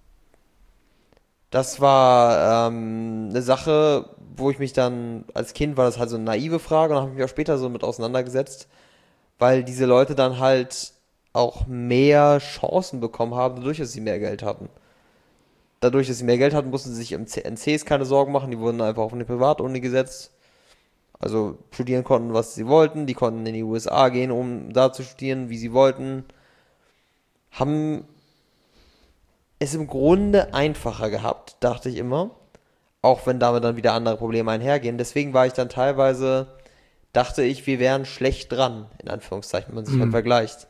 das war eine Sache, wo ich mich dann, als Kind war das halt so eine naive Frage und habe ich mich auch später so mit auseinandergesetzt, weil diese Leute dann halt auch mehr Chancen bekommen haben, dadurch, dass sie mehr Geld hatten. Dadurch, dass sie mehr Geld hatten, mussten sie sich im NCs keine Sorgen machen, die wurden einfach auf eine Privatuni gesetzt. Also studieren konnten, was sie wollten, die konnten in die USA gehen, um da zu studieren, wie sie wollten. Haben es im Grunde einfacher gehabt, dachte ich immer. Auch wenn damit dann wieder andere Probleme einhergehen. Deswegen war ich dann teilweise, dachte ich, wir wären schlecht dran, in Anführungszeichen, wenn man sich halt Mhm. vergleicht.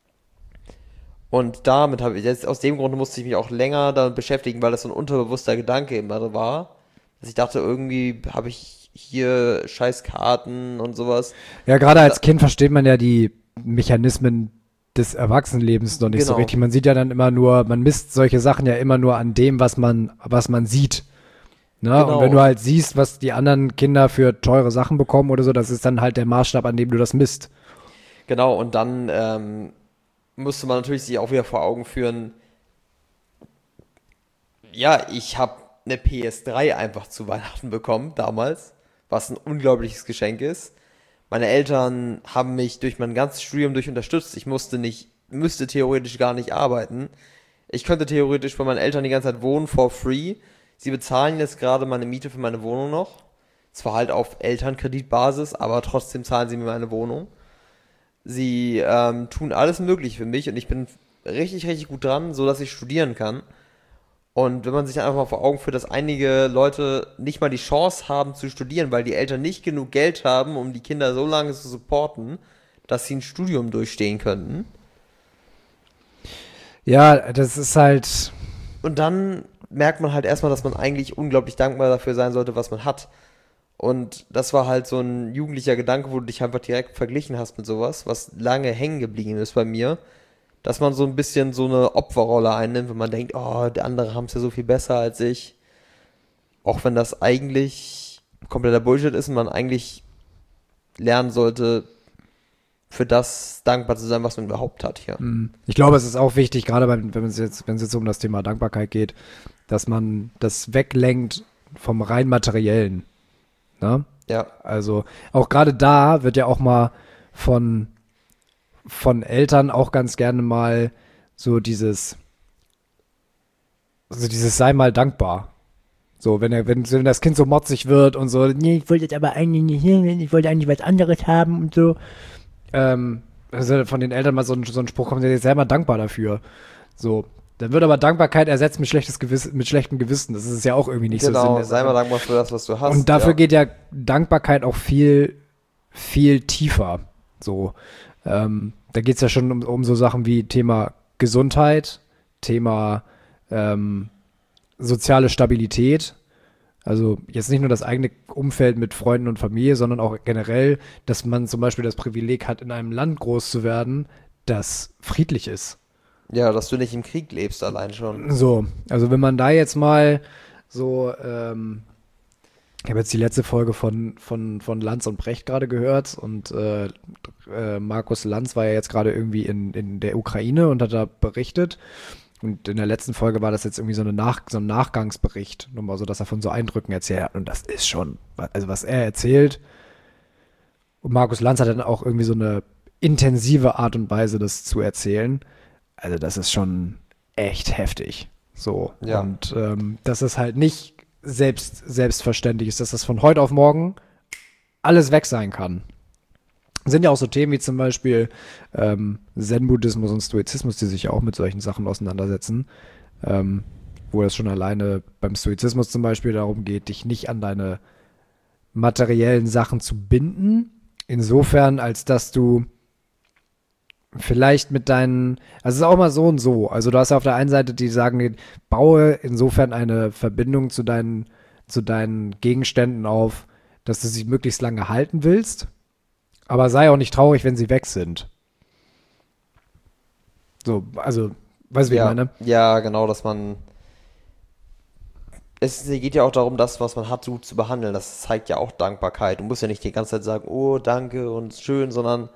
Und damit habe ich, jetzt aus dem Grunde musste ich mich auch länger damit beschäftigen, weil das so ein unterbewusster Gedanke immer war, dass ich dachte, irgendwie habe ich hier scheiß Karten und sowas. Ja, gerade Und als Kind versteht man ja die Mechanismen des Erwachsenenlebens noch nicht so genau, richtig. Man sieht ja dann immer nur, man misst solche Sachen ja immer nur an dem, was man sieht. Ne? Und wenn du genau, halt siehst, was die anderen Kinder für teure Sachen bekommen oder so, das ist dann halt der Maßstab, an dem du das misst. genau. Und dann musste man natürlich sich auch wieder vor Augen führen, ja, ich habe eine PS3 einfach zu Weihnachten bekommen, damals, was ein unglaubliches Geschenk ist. Meine Eltern haben mich durch mein ganzes Studium durch unterstützt. Müsste theoretisch gar nicht arbeiten. Ich könnte theoretisch bei meinen Eltern die ganze Zeit wohnen, for free. Sie bezahlen jetzt gerade meine Miete für meine Wohnung noch. Zwar halt auf Elternkreditbasis, aber trotzdem zahlen sie mir meine Wohnung. Sie tun alles Mögliche für mich und ich bin richtig, richtig gut dran, so dass ich studieren kann. Und wenn man sich dann einfach mal vor Augen führt, dass einige Leute nicht mal die Chance haben zu studieren, weil die Eltern nicht genug Geld haben, um die Kinder so lange zu supporten, dass sie ein Studium durchstehen könnten. Ja, das ist halt, Und dann merkt man halt erstmal, dass man eigentlich unglaublich dankbar dafür sein sollte, was man hat. Und das war halt so ein jugendlicher Gedanke, wo du dich einfach direkt verglichen hast mit sowas, was lange hängen geblieben ist bei mir, dass man so ein bisschen so eine Opferrolle einnimmt, wenn man denkt, oh, die anderen haben es ja so viel besser als ich. Auch wenn das eigentlich kompletter Bullshit ist und man eigentlich lernen sollte, für das dankbar zu sein, was man überhaupt hat hier. ich glaube, es ist auch wichtig, gerade wenn es jetzt um das Thema Dankbarkeit geht, dass man das weglenkt vom rein materiellen. Ne? Ja, Also auch gerade da wird ja auch mal von Eltern auch ganz gerne mal so dieses sei mal dankbar. So, wenn das Kind so motzig wird und so, nee, ich wollte jetzt aber eigentlich nicht hin, ich wollte eigentlich was anderes haben und so. Also von den Eltern mal so ein Spruch kommt, der sei mal dankbar dafür. So, dann wird aber Dankbarkeit ersetzt mit schlechtem Gewissen. Das ist ja auch irgendwie nicht so Sinn genau. der Sei mal Sache. dankbar für das, was du hast. Und dafür Ja, geht ja Dankbarkeit auch viel, viel tiefer. So, da geht es ja schon um so Sachen wie Thema Gesundheit, Thema soziale Stabilität, Also jetzt nicht nur das eigene Umfeld mit Freunden und Familie, sondern auch generell, dass man zum Beispiel das Privileg hat, in einem Land groß zu werden, das friedlich ist. Ja, dass du nicht im Krieg lebst, allein schon. So, also wenn man da jetzt mal so, ich habe jetzt die letzte Folge von Lanz und Brecht gerade gehört und Markus Lanz war ja jetzt gerade irgendwie in der Ukraine und hat da berichtet. Und in der letzten Folge war das jetzt irgendwie so ein Nachgangsbericht, nur mal so, dass er von so Eindrücken erzählt hat. Und das ist schon, also was er erzählt. Und Markus Lanz hat dann auch irgendwie so eine intensive Art und Weise, das zu erzählen. Also das ist schon echt heftig. So. Ja. Und dass es halt nicht selbstverständlich ist, dass das von heute auf morgen alles weg sein kann. Sind ja auch so Themen wie zum Beispiel Zen-Buddhismus und Stoizismus, die sich ja auch mit solchen Sachen auseinandersetzen. Wo das schon alleine beim Stoizismus zum Beispiel darum geht, dich nicht an deine materiellen Sachen zu binden. Insofern, als dass du vielleicht mit deinen, also es ist auch mal so und so. Also du hast ja auf der einen Seite, die sagen, baue insofern eine Verbindung zu deinen Gegenständen auf, dass du sie möglichst lange halten willst. Aber sei auch nicht traurig, wenn sie weg sind. So, also, weißt du, wie ich meine? Ja, genau, dass man. Es geht ja auch darum, das, was man hat, gut zu behandeln. Das zeigt ja auch Dankbarkeit. Du musst ja nicht die ganze Zeit sagen, oh, danke und schön, sondern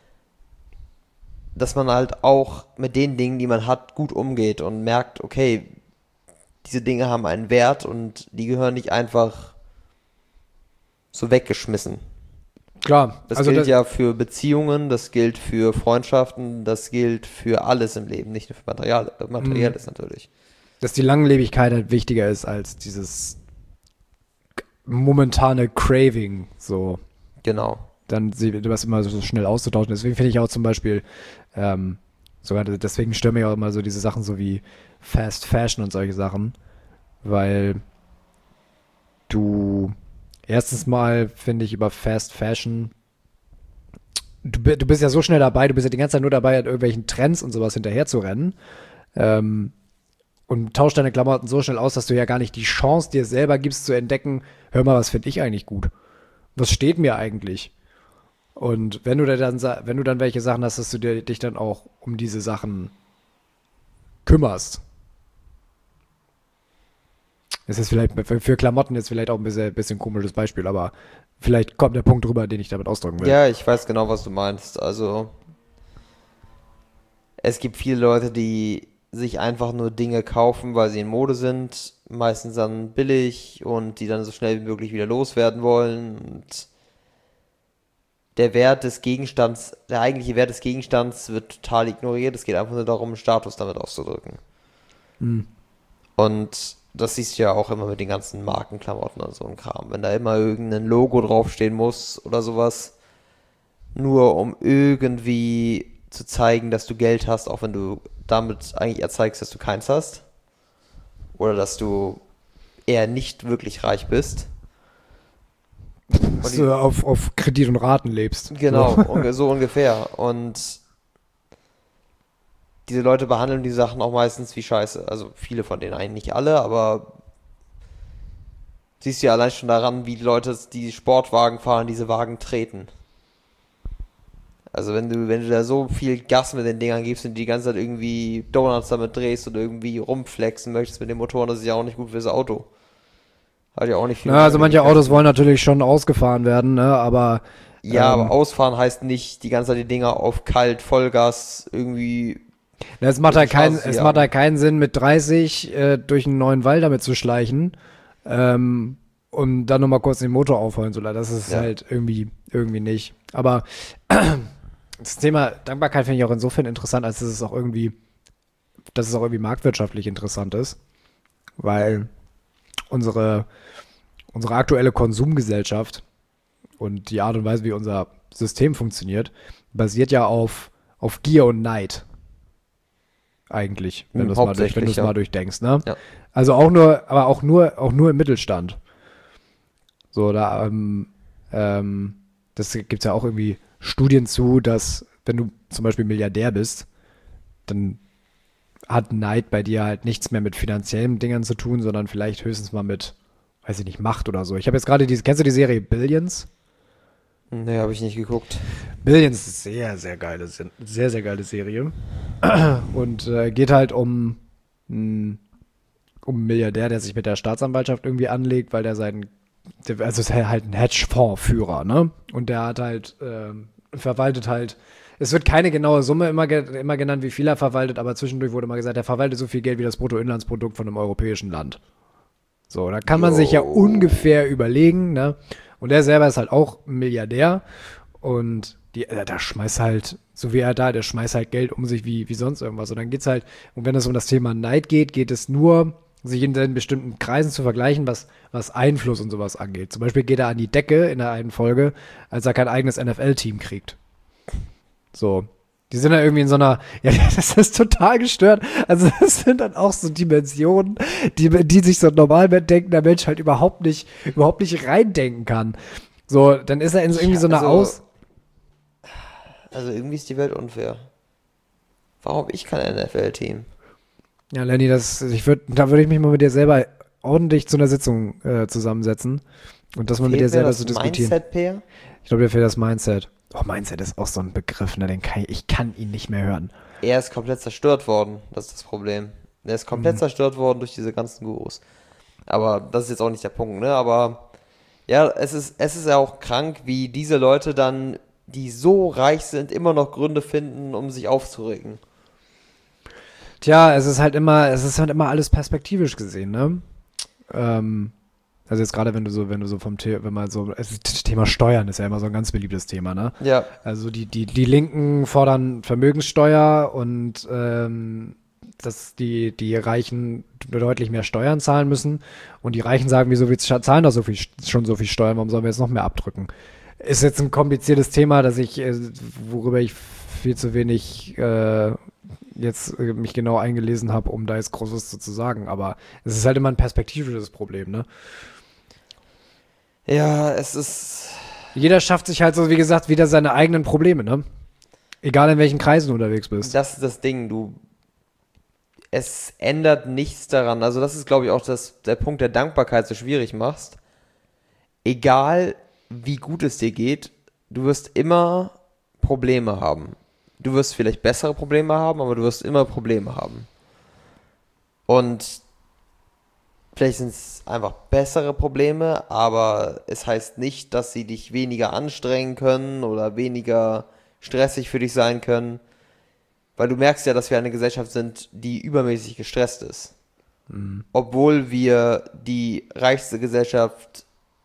dass man halt auch mit den Dingen, die man hat, gut umgeht und merkt, okay, diese Dinge haben einen Wert und die gehören nicht einfach so weggeschmissen. Klar. Das also gilt ja für Beziehungen, das gilt für Freundschaften, das gilt für alles im Leben, nicht nur für Materielles natürlich. dass die Langlebigkeit halt wichtiger ist als dieses momentane Craving, so. Genau. Dann was immer so schnell auszutauschen. Deswegen finde ich auch zum Beispiel, sogar deswegen stören mich auch immer so diese Sachen so wie Fast Fashion und solche Sachen, weil du erstens mal, finde ich, über Fast Fashion, du bist ja so schnell dabei, du bist ja die ganze Zeit nur dabei, an irgendwelchen Trends und sowas hinterher zu rennen, und tauschst deine Klamotten so schnell aus, dass du ja gar nicht die Chance dir selber gibst zu entdecken, hör mal, was finde ich eigentlich gut? Was steht mir eigentlich? Und wenn du dann welche Sachen hast, dass du dich dann auch um diese Sachen kümmerst. Das ist vielleicht für Klamotten jetzt vielleicht auch ein bisschen komisches Beispiel, aber vielleicht kommt der Punkt rüber, den ich damit ausdrücken will. Ja, ich weiß genau, was du meinst. Also, es gibt viele Leute, die sich einfach nur Dinge kaufen, weil sie in Mode sind, meistens dann billig und die dann so schnell wie möglich wieder loswerden wollen. Und der eigentliche Wert des Gegenstands wird total ignoriert. Es geht einfach nur darum, einen Status damit auszudrücken. Hm. Und das siehst du ja auch immer mit den ganzen Markenklamotten und so ein Kram. Wenn da immer irgendein Logo draufstehen muss oder sowas, nur um irgendwie zu zeigen, dass du Geld hast, auch wenn du damit eigentlich erzeigst, dass du keins hast. Oder dass du eher nicht wirklich reich bist. Dass du auf Kredit und Raten lebst. Genau, So. so ungefähr. Und diese Leute behandeln die Sachen auch meistens wie Scheiße. Also viele von denen, eigentlich nicht alle, aber siehst du ja allein schon daran, wie die Leute, die Sportwagen fahren, diese Wagen treten. Also wenn du da so viel Gas mit den Dingern gibst und die ganze Zeit irgendwie Donuts damit drehst oder irgendwie rumflexen möchtest mit dem Motor, das ist ja auch nicht gut fürs Auto. Hat ja auch nicht viel. Ja, also manche Autos wollen natürlich schon ausgefahren werden, ne, aber ja, aber ausfahren heißt nicht die ganze Zeit die Dinger auf kalt, Vollgas irgendwie. es macht halt keinen Sinn, mit 30 durch einen neuen Wald damit zu schleichen, und dann nochmal kurz den Motor aufholen zu lassen. Das ist halt irgendwie nicht. Aber das Thema Dankbarkeit finde ich auch insofern interessant, als dass es auch irgendwie marktwirtschaftlich interessant ist, weil unsere aktuelle Konsumgesellschaft und die Art und Weise, wie unser System funktioniert, basiert ja auf Gier und Neid. Eigentlich, wenn du es mal durchdenkst, ne? Ja. Also auch nur im Mittelstand. So, da, das gibt's ja auch irgendwie Studien zu, dass wenn du zum Beispiel Milliardär bist, dann hat Neid bei dir halt nichts mehr mit finanziellen Dingen zu tun, sondern vielleicht höchstens mal mit weiß ich nicht, macht oder so. Ich habe jetzt gerade kennst du die Serie Billions? Nee, habe ich nicht geguckt. Billions ist sehr, sehr geile Serie. Und geht halt um einen Milliardär, der sich mit der Staatsanwaltschaft irgendwie anlegt, weil also ist halt ein Hedgefondsführer, ne? Und der hat halt, verwaltet halt, es wird keine genaue Summe immer genannt, wie viel er verwaltet, aber zwischendurch wurde mal gesagt, er verwaltet so viel Geld wie das Bruttoinlandsprodukt von einem europäischen Land. So, da kann man sich ja ungefähr überlegen, ne? Und er selber ist halt auch Milliardär und da schmeißt halt, so wie er der schmeißt halt Geld um sich wie sonst irgendwas. Und dann geht's halt, und wenn es um das Thema Neid geht es nur, sich in den bestimmten Kreisen zu vergleichen, was Einfluss und sowas angeht. Zum Beispiel geht er an die Decke in der einen Folge, als er kein eigenes NFL-Team kriegt. So. Die sind dann irgendwie in so einer, ja, das ist total gestört. Also das sind dann auch so Dimensionen, die sich so ein Normalmensch denken, der Mensch halt überhaupt nicht reindenken kann. So, dann ist er in so irgendwie so einer Also irgendwie ist die Welt unfair. Warum habe ich kein NFL-Team? Ja, Lenny, da würde ich mich mal mit dir selber ordentlich zu einer Sitzung zusammensetzen und das mal mit dir selber so diskutieren. Mindset, Peer? Ich glaube, dir fehlt das Mindset. Oh, Mindset ist auch so ein Begriff, ne? Ich kann ihn nicht mehr hören. Er ist komplett zerstört worden, das ist das Problem. Er ist komplett zerstört worden durch diese ganzen Gurus. Aber das ist jetzt auch nicht der Punkt, ne? Aber ja, es ist ja auch krank, wie diese Leute dann, die so reich sind, immer noch Gründe finden, um sich aufzuregen. Tja, es ist halt immer alles perspektivisch gesehen, ne? Also jetzt gerade wenn du so das Thema Steuern ist ja immer so ein ganz beliebtes Thema, ne? Ja. Also die Linken fordern Vermögenssteuer und dass die Reichen deutlich mehr Steuern zahlen müssen und die Reichen sagen, wieso wir zahlen doch schon so viel Steuern, warum sollen wir jetzt noch mehr abdrücken? Ist jetzt ein kompliziertes Thema, worüber ich viel zu wenig jetzt mich genau eingelesen habe, um da jetzt Großes zu sagen, aber es ist halt immer ein perspektivisches Problem, ne? Ja, es ist... Jeder schafft sich halt so, wie gesagt, wieder seine eigenen Probleme, ne? Egal in welchen Kreisen du unterwegs bist. Das ist das Ding, es ändert nichts daran. Also das ist, glaube ich, auch der Punkt der Dankbarkeit so schwierig machst. Egal, wie gut es dir geht, du wirst immer Probleme haben. Du wirst vielleicht bessere Probleme haben, aber du wirst immer Probleme haben. Und vielleicht sind es einfach bessere Probleme, aber es heißt nicht, dass sie dich weniger anstrengen können oder weniger stressig für dich sein können. Weil du merkst ja, dass wir eine Gesellschaft sind, die übermäßig gestresst ist. Mhm. Obwohl wir die reichste Gesellschaft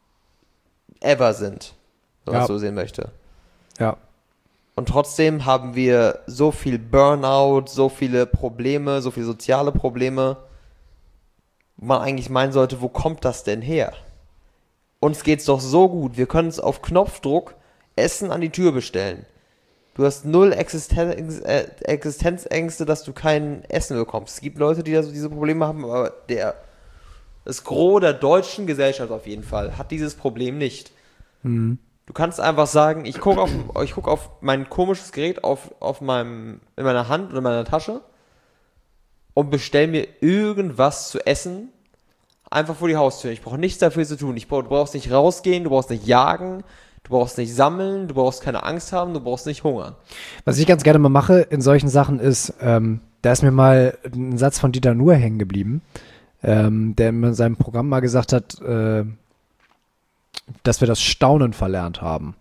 ever sind, wenn man es so sehen möchte. Ja. Und trotzdem haben wir so viel Burnout, so viele Probleme, so viele soziale Probleme, wo man eigentlich meinen sollte, wo kommt das denn her? Uns geht's doch so gut, wir können es auf Knopfdruck Essen an die Tür bestellen. Du hast null Existenzängste, dass du kein Essen bekommst. Es gibt Leute, die diese Probleme haben, aber das Gros der deutschen Gesellschaft auf jeden Fall hat dieses Problem nicht. Mhm. Du kannst einfach sagen, ich guck auf mein komisches Gerät in meiner Hand oder in meiner Tasche und bestell mir irgendwas zu essen einfach vor die Haustür. Ich brauche nichts dafür zu tun. Du brauchst nicht rausgehen, du brauchst nicht jagen, du brauchst nicht sammeln, du brauchst keine Angst haben, du brauchst nicht hungern. Was ich ganz gerne mal mache in solchen Sachen ist, da ist mir mal ein Satz von Dieter Nuhr hängen geblieben, der in seinem Programm mal gesagt hat, dass wir das Staunen verlernt haben.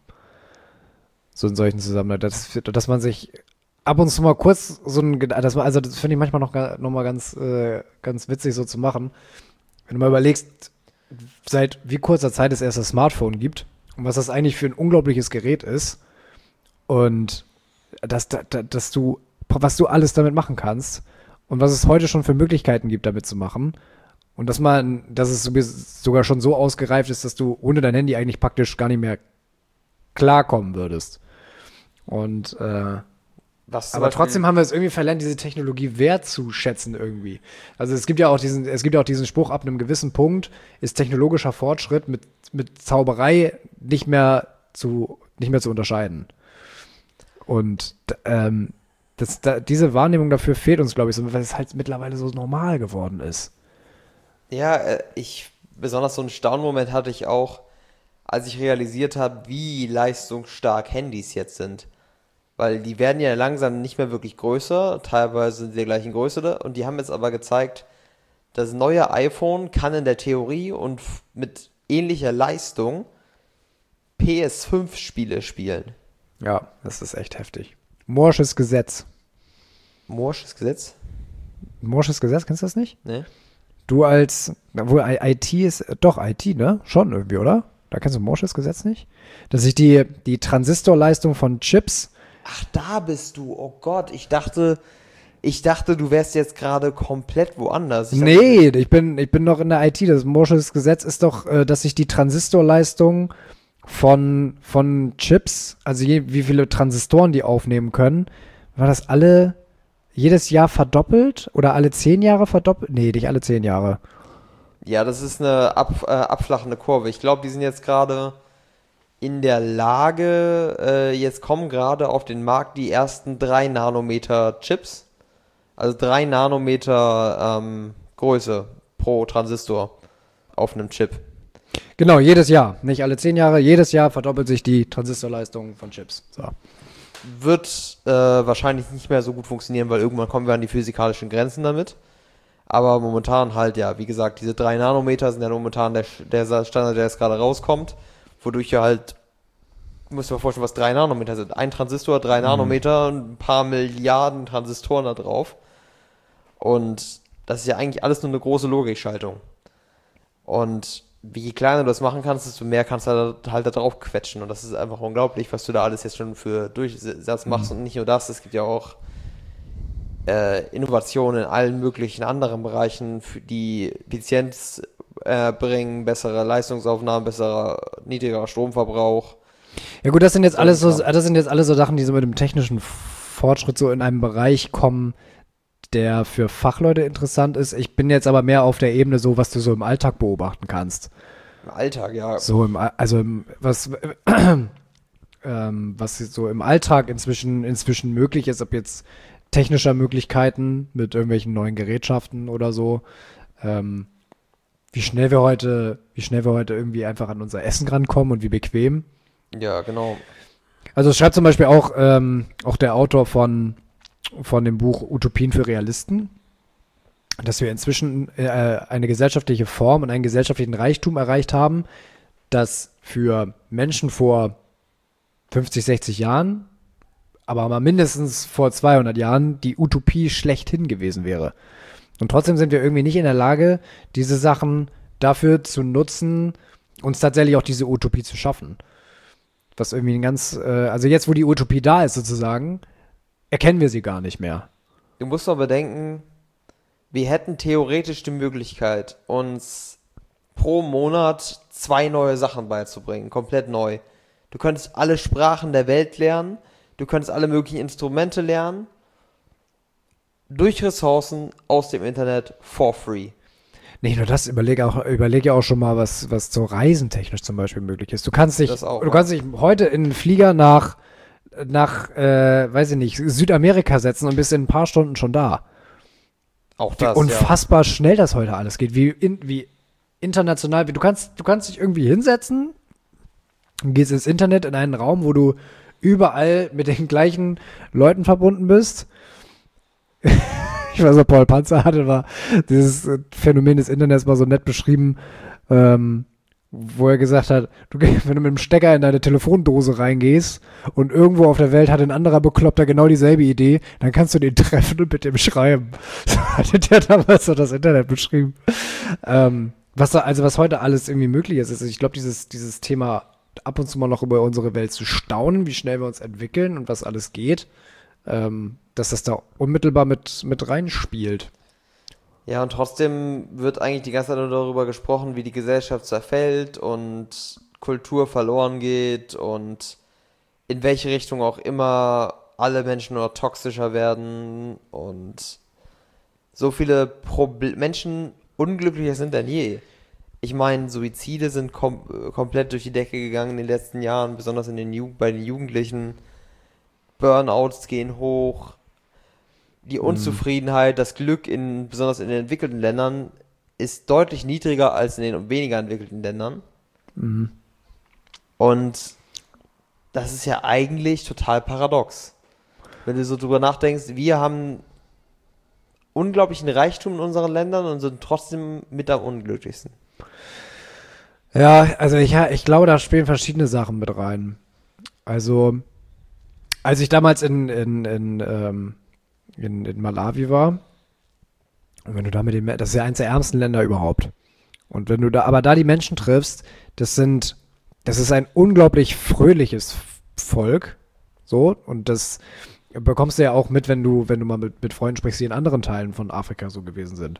So in solchen Zusammenhängen. Dass man sich ab und zu mal kurz das finde ich manchmal noch mal ganz witzig so zu machen. Wenn du mal überlegst, seit wie kurzer Zeit es erst das Smartphone gibt und was das eigentlich für ein unglaubliches Gerät ist und was du alles damit machen kannst und was es heute schon für Möglichkeiten gibt, damit zu machen. Und dass es sogar schon so ausgereift ist, dass du ohne dein Handy eigentlich praktisch gar nicht mehr klarkommen würdest. Und aber trotzdem haben wir es irgendwie verlernt, diese Technologie wertzuschätzen irgendwie. Also es gibt ja auch diesen Spruch, ab einem gewissen Punkt ist technologischer Fortschritt mit Zauberei nicht mehr zu unterscheiden. Und diese Wahrnehmung dafür fehlt uns, glaube ich, so, weil es halt mittlerweile so normal geworden ist. Ja, besonders so einen Staunmoment hatte ich auch, als ich realisiert habe, wie leistungsstark Handys jetzt sind. Weil die werden ja langsam nicht mehr wirklich größer, teilweise sind sie der gleichen Größe, und die haben jetzt aber gezeigt, das neue iPhone kann in der Theorie und mit ähnlicher Leistung PS5-Spiele spielen. Ja, das ist echt heftig. Moore's Gesetz. Moore's Gesetz? Moore's Gesetz, kennst du das nicht? Ne? Du als, obwohl IT ist, doch IT, ne? Schon irgendwie, oder? Da kennst du Moore's Gesetz nicht? Dass sich die Transistorleistung von Chips. Ach, da bist du. Oh Gott, ich dachte, du wärst jetzt gerade komplett woanders. Nee, ich bin noch in der IT. Das Moore's Gesetz ist doch, dass sich die Transistorleistung von Chips, also wie viele Transistoren die aufnehmen können, war das jedes Jahr verdoppelt oder alle 10 Jahre verdoppelt? Nee, nicht alle 10 Jahre. Ja, das ist eine abflachende Kurve. Ich glaube, die sind jetzt gerade in der Lage, jetzt kommen gerade auf den Markt die ersten 3 Nanometer Chips. Also 3 Nanometer Größe pro Transistor auf einem Chip. Genau, jedes Jahr. Nicht alle 10 Jahre. Jedes Jahr verdoppelt sich die Transistorleistung von Chips. So. Wird wahrscheinlich nicht mehr so gut funktionieren, weil irgendwann kommen wir an die physikalischen Grenzen damit. Aber momentan halt, ja, wie gesagt, diese 3 Nanometer sind ja momentan der Standard, der jetzt gerade rauskommt. Wodurch ja halt, müsst ihr euch vorstellen, was 3 Nanometer sind. Ein Transistor, 3 Nanometer, ein paar Milliarden Transistoren da drauf. Und das ist ja eigentlich alles nur eine große Logikschaltung. Und je kleiner du das machen kannst, desto mehr kannst du halt da drauf quetschen. Und das ist einfach unglaublich, was du da alles jetzt schon für Durchsatz machst. Und nicht nur das, es gibt ja auch Innovationen in allen möglichen anderen Bereichen, für die Effizienz bringen, bessere Leistungsaufnahme, niedrigerer Stromverbrauch. Ja gut, das sind jetzt alles so Sachen, die so mit dem technischen Fortschritt so in einem Bereich kommen, der für Fachleute interessant ist. Ich bin jetzt aber mehr auf der Ebene so, was du so im Alltag beobachten kannst. Im Alltag, ja. So was so im Alltag inzwischen möglich ist, ob jetzt technischer Möglichkeiten mit irgendwelchen neuen Gerätschaften oder so. Wie schnell wir heute irgendwie einfach an unser Essen rankommen und wie bequem. Ja, genau. Also es schreibt zum Beispiel auch der Autor von dem Buch Utopien für Realisten, dass wir inzwischen eine gesellschaftliche Form und einen gesellschaftlichen Reichtum erreicht haben, das für Menschen vor 50, 60 Jahren, aber mal mindestens vor 200 Jahren die Utopie schlechthin gewesen wäre. Und trotzdem sind wir irgendwie nicht in der Lage, diese Sachen dafür zu nutzen, uns tatsächlich auch diese Utopie zu schaffen. Was irgendwie also jetzt, wo die Utopie da ist sozusagen, erkennen wir sie gar nicht mehr. Du musst doch bedenken, wir hätten theoretisch die Möglichkeit, uns pro Monat 2 neue Sachen beizubringen, komplett neu. Du könntest alle Sprachen der Welt lernen, du könntest alle möglichen Instrumente lernen, durch Ressourcen aus dem Internet for free. Nicht nur das, überlege auch schon mal, was so reisentechnisch zum Beispiel möglich ist. Du kannst dich heute in einen Flieger nach weiß ich nicht, Südamerika setzen und bist in ein paar Stunden schon da. Auch das, wie unfassbar schnell das heute alles geht, wie international, du kannst dich irgendwie hinsetzen, gehst ins Internet in einen Raum, wo du überall mit den gleichen Leuten verbunden bist. Ich weiß noch, Paul Panzer war dieses Phänomen des Internets mal so nett beschrieben, wo er gesagt hat, wenn du mit dem Stecker in deine Telefondose reingehst und irgendwo auf der Welt hat ein anderer Bekloppter genau dieselbe Idee, dann kannst du den treffen und mit dem schreiben. So hatte der damals so das Internet beschrieben. Was heute alles irgendwie möglich ist. Also ich glaube, dieses Thema ab und zu mal noch über unsere Welt zu staunen, wie schnell wir uns entwickeln und was alles geht, dass das da unmittelbar mit reinspielt. Ja, und trotzdem wird eigentlich die ganze Zeit nur darüber gesprochen, wie die Gesellschaft zerfällt und Kultur verloren geht und in welche Richtung auch immer alle Menschen nur toxischer werden und so viele Menschen unglücklicher sind denn je. Ich meine, Suizide sind komplett durch die Decke gegangen in den letzten Jahren, besonders bei den Jugendlichen. Burnouts gehen hoch. Die Unzufriedenheit, das Glück besonders in den entwickelten Ländern ist deutlich niedriger als in den weniger entwickelten Ländern. Mhm. Und das ist ja eigentlich total paradox. Wenn du so drüber nachdenkst, wir haben unglaublichen Reichtum in unseren Ländern und sind trotzdem mit am unglücklichsten. Ja, also ich glaube, da spielen verschiedene Sachen mit rein. Also, als ich damals in Malawi war, und wenn du da das ist ja eines der ärmsten Länder überhaupt. Und wenn du da die Menschen triffst, das ist ein unglaublich fröhliches Volk. So, und das bekommst du ja auch mit, wenn du mal mit Freunden sprichst, die in anderen Teilen von Afrika so gewesen sind.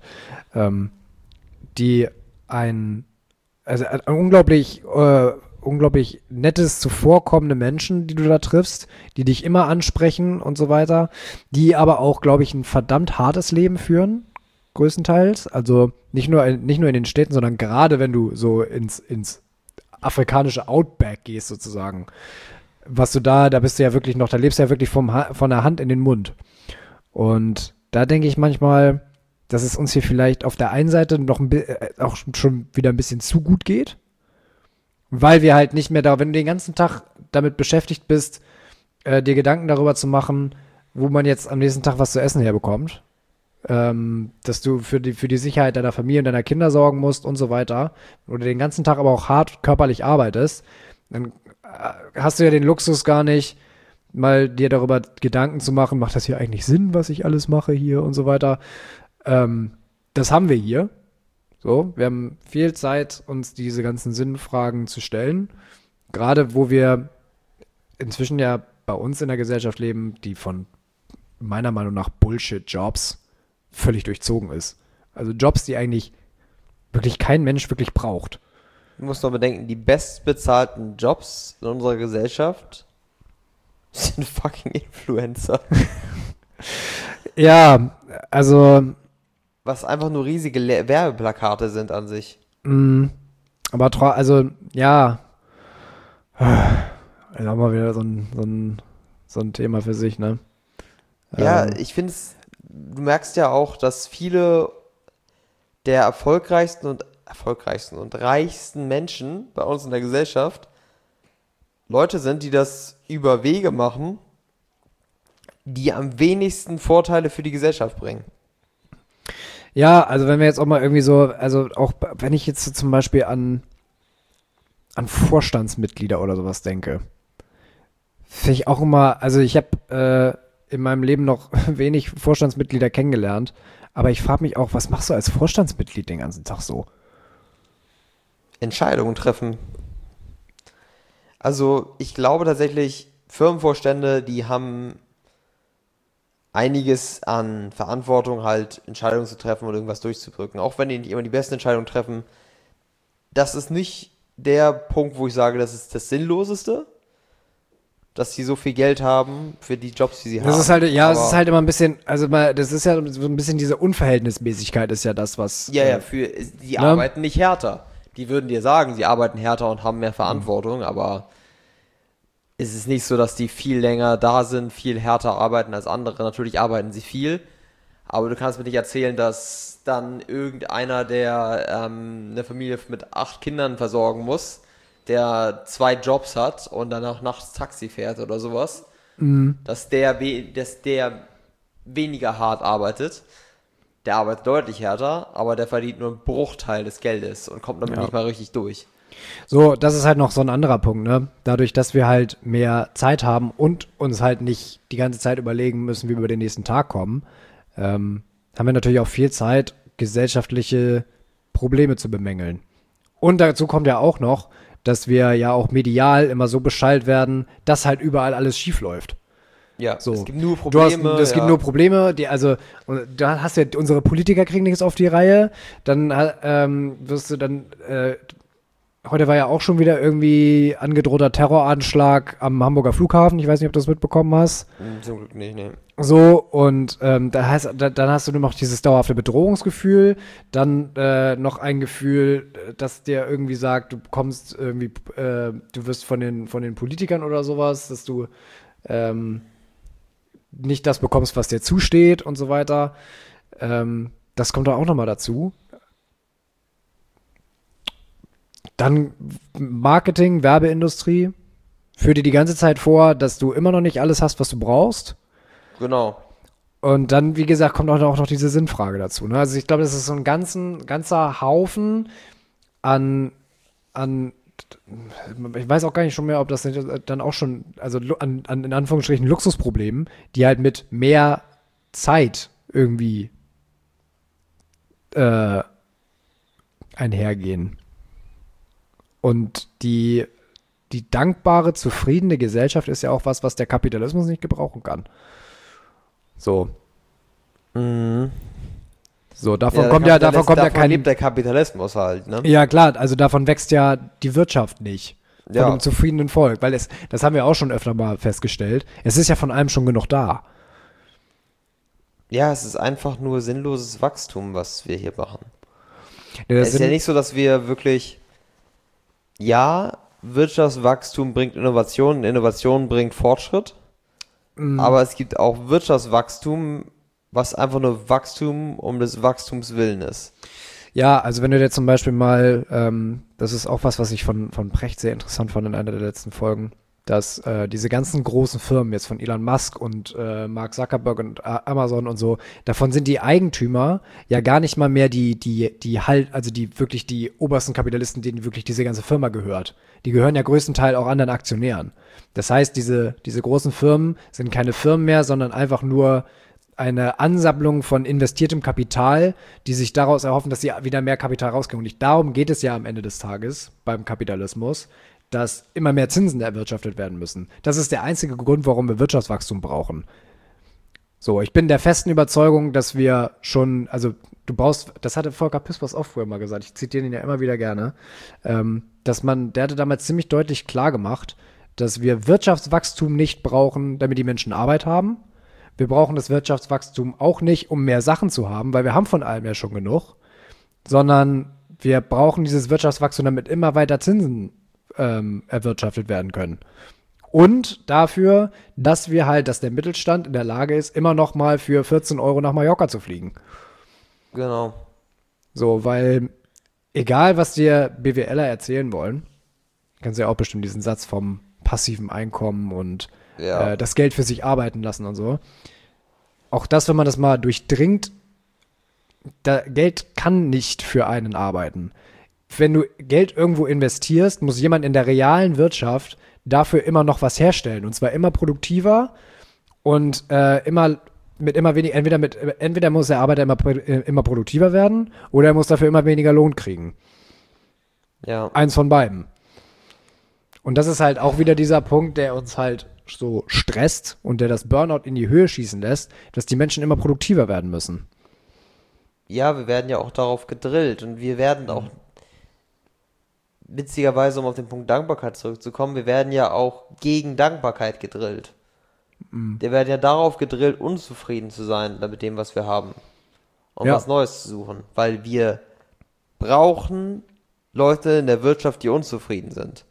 Die also ein unglaublich nettes, zuvorkommende Menschen, die du da triffst, die dich immer ansprechen und so weiter, die aber auch, glaube ich, ein verdammt hartes Leben führen, größtenteils. Also nicht nur in den Städten, sondern gerade wenn du so ins afrikanische Outback gehst sozusagen. Was du da bist du ja wirklich noch, da lebst du ja wirklich von der Hand in den Mund. Und da denke ich manchmal, dass es uns hier vielleicht auf der einen Seite noch auch schon wieder ein bisschen zu gut geht, weil wir halt nicht mehr wenn du den ganzen Tag damit beschäftigt bist, dir Gedanken darüber zu machen, wo man jetzt am nächsten Tag was zu essen herbekommt, dass du für die Sicherheit deiner Familie und deiner Kinder sorgen musst und so weiter, oder den ganzen Tag aber auch hart körperlich arbeitest, dann hast du ja den Luxus gar nicht, mal dir darüber Gedanken zu machen, macht das hier eigentlich Sinn, was ich alles mache hier und so weiter. Das haben wir hier. So, wir haben viel Zeit, uns diese ganzen Sinnfragen zu stellen. Gerade wo wir inzwischen ja bei uns in der Gesellschaft leben, die von meiner Meinung nach Bullshit-Jobs völlig durchzogen ist. Also Jobs, die eigentlich wirklich kein Mensch wirklich braucht. Du musst noch bedenken, die bestbezahlten Jobs in unserer Gesellschaft sind fucking Influencer. Ja, also Was einfach nur riesige Werbeplakate sind an sich. aber also, ja. Also haben wir wieder so ein Thema für sich, ne? Ja, ich finde es, du merkst ja auch, dass viele der erfolgreichsten und reichsten Menschen bei uns in der Gesellschaft Leute sind, die das über Wege machen, die am wenigsten Vorteile für die Gesellschaft bringen. Ja, also wenn wir jetzt auch mal irgendwie so, also auch wenn ich jetzt so zum Beispiel an Vorstandsmitglieder oder sowas denke, finde ich auch immer, also ich habe in meinem Leben noch wenig Vorstandsmitglieder kennengelernt, aber ich frage mich auch, was machst du als Vorstandsmitglied den ganzen Tag so? Entscheidungen treffen. Also ich glaube tatsächlich, Firmenvorstände, die haben einiges an Verantwortung, halt Entscheidungen zu treffen und irgendwas durchzudrücken. Auch wenn die nicht immer die besten Entscheidungen treffen. Das ist nicht der Punkt, wo ich sage, das ist das Sinnloseste, dass sie so viel Geld haben für die Jobs, die sie haben. Das ist halt, ja, es ist halt immer ein bisschen, also das ist ja so ein bisschen diese Unverhältnismäßigkeit ist ja das, was. Ja, die arbeiten nicht härter. Die würden dir sagen, sie arbeiten härter und haben mehr Verantwortung, aber es ist nicht so, dass die viel länger da sind, viel härter arbeiten als andere. Natürlich arbeiten sie viel, aber du kannst mir nicht erzählen, dass dann irgendeiner, der eine Familie mit 8 Kindern versorgen muss, der 2 Jobs hat und danach nachts Taxi fährt oder sowas, dass der weniger hart arbeitet. Der arbeitet deutlich härter, aber der verdient nur einen Bruchteil des Geldes und kommt damit nicht mal richtig durch. So, das ist halt noch so ein anderer Punkt, ne? Dadurch, dass wir halt mehr Zeit haben und uns halt nicht die ganze Zeit überlegen müssen, wie wir über den nächsten Tag kommen, haben wir natürlich auch viel Zeit, gesellschaftliche Probleme zu bemängeln. Und dazu kommt ja auch noch, dass wir ja auch medial immer so beschallt werden, dass halt überall alles schief läuft. Ja, so. Es gibt nur Probleme. Es gibt nur Probleme, da hast du ja, unsere Politiker kriegen nichts auf die Reihe, dann wirst du dann, heute war ja auch schon wieder irgendwie angedrohter Terroranschlag am Hamburger Flughafen, ich weiß nicht, ob du das mitbekommen hast. Zum Glück nicht, ne. So, und dann hast du nur noch dieses dauerhafte Bedrohungsgefühl, dann noch ein Gefühl, dass der irgendwie sagt, du kommst irgendwie, du wirst von den Politikern oder sowas, dass du nicht das bekommst, was dir zusteht und so weiter. Das kommt da auch nochmal dazu. Dann Marketing, Werbeindustrie führt dir die ganze Zeit vor, dass du immer noch nicht alles hast, was du brauchst. Genau. Und dann, wie gesagt, kommt auch noch diese Sinnfrage dazu. Ne? Also ich glaube, das ist so ein ganzer Haufen an, ich weiß auch gar nicht schon mehr, ob das dann auch schon, also an in Anführungsstrichen Luxusproblemen, die halt mit mehr Zeit irgendwie einhergehen. Und die dankbare, zufriedene Gesellschaft ist ja auch was der Kapitalismus nicht gebrauchen kann. So. Mhm. So, davon kommt ja kein... lebt der Kapitalismus halt, ne? Ja, klar, also davon wächst ja die Wirtschaft nicht. Von Ja. einem zufriedenen Volk. Weil das haben wir auch schon öfter mal festgestellt, es ist ja von allem schon genug da. Ja, es ist einfach nur sinnloses Wachstum, was wir hier machen. Ja, Es ist ja nicht so, dass wir wirklich, ja, Wirtschaftswachstum bringt Innovation, Innovation bringt Fortschritt, aber es gibt auch Wirtschaftswachstum, was einfach nur Wachstum um des Wachstums willen ist. Ja, also wenn du dir zum Beispiel mal, das ist auch was ich von Precht sehr interessant fand in einer der letzten Folgen, dass diese ganzen großen Firmen jetzt von Elon Musk und Mark Zuckerberg und Amazon und so, davon sind die Eigentümer ja gar nicht mal mehr also die wirklich die obersten Kapitalisten, denen wirklich diese ganze Firma gehört. Die gehören ja größtenteils auch anderen Aktionären. Das heißt, diese großen Firmen sind keine Firmen mehr, sondern einfach nur eine Ansammlung von investiertem Kapital, die sich daraus erhoffen, dass sie wieder mehr Kapital rauskriegen. Und darum geht es ja am Ende des Tages beim Kapitalismus, dass immer mehr Zinsen erwirtschaftet werden müssen. Das ist der einzige Grund, warum wir Wirtschaftswachstum brauchen. So, ich bin der festen Überzeugung, dass wir schon, also du brauchst, das hatte Volker Pispers auch früher mal gesagt, ich zitiere ihn ja immer wieder gerne, der hatte damals ziemlich deutlich klar gemacht, dass wir Wirtschaftswachstum nicht brauchen, damit die Menschen Arbeit haben. Wir brauchen das Wirtschaftswachstum auch nicht, um mehr Sachen zu haben, weil wir haben von allem ja schon genug, sondern wir brauchen dieses Wirtschaftswachstum, damit immer weiter Zinsen erwirtschaftet werden können. Und dafür, dass der Mittelstand in der Lage ist, immer noch mal für 14 Euro nach Mallorca zu fliegen. Genau. So, weil egal, was dir BWLer erzählen wollen, kennst du ja auch bestimmt diesen Satz vom passiven Einkommen und Ja. das Geld für sich arbeiten lassen und so. Auch das, wenn man das mal durchdringt, Geld kann nicht für einen arbeiten. Wenn du Geld irgendwo investierst, muss jemand in der realen Wirtschaft dafür immer noch was herstellen. Und zwar immer produktiver und immer mit immer weniger, entweder muss der Arbeiter immer produktiver werden oder er muss dafür immer weniger Lohn kriegen. Ja. Eins von beiden. Und das ist halt auch wieder dieser Punkt, der uns halt so stresst und der das Burnout in die Höhe schießen lässt, dass die Menschen immer produktiver werden müssen. Ja, wir werden ja auch darauf gedrillt und wir werden auch, witzigerweise, um auf den Punkt Dankbarkeit zurückzukommen, wir werden ja auch gegen Dankbarkeit gedrillt. Wir werden ja darauf gedrillt, unzufrieden zu sein mit dem, was wir haben. Und Ja. was Neues zu suchen. Weil wir brauchen Leute in der Wirtschaft, die unzufrieden sind.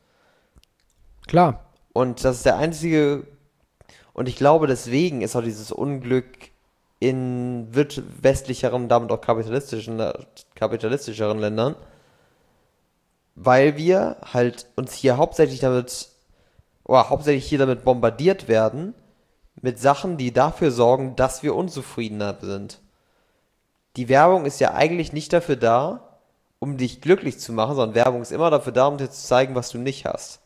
Klar. Und das ist der einzige, und ich glaube, deswegen ist auch dieses Unglück in westlicheren, damit auch kapitalistischeren Ländern, weil wir halt uns hier hauptsächlich hier damit bombardiert werden, mit Sachen, die dafür sorgen, dass wir unzufriedener sind. Die Werbung ist ja eigentlich nicht dafür da, um dich glücklich zu machen, sondern Werbung ist immer dafür da, um dir zu zeigen, was du nicht hast.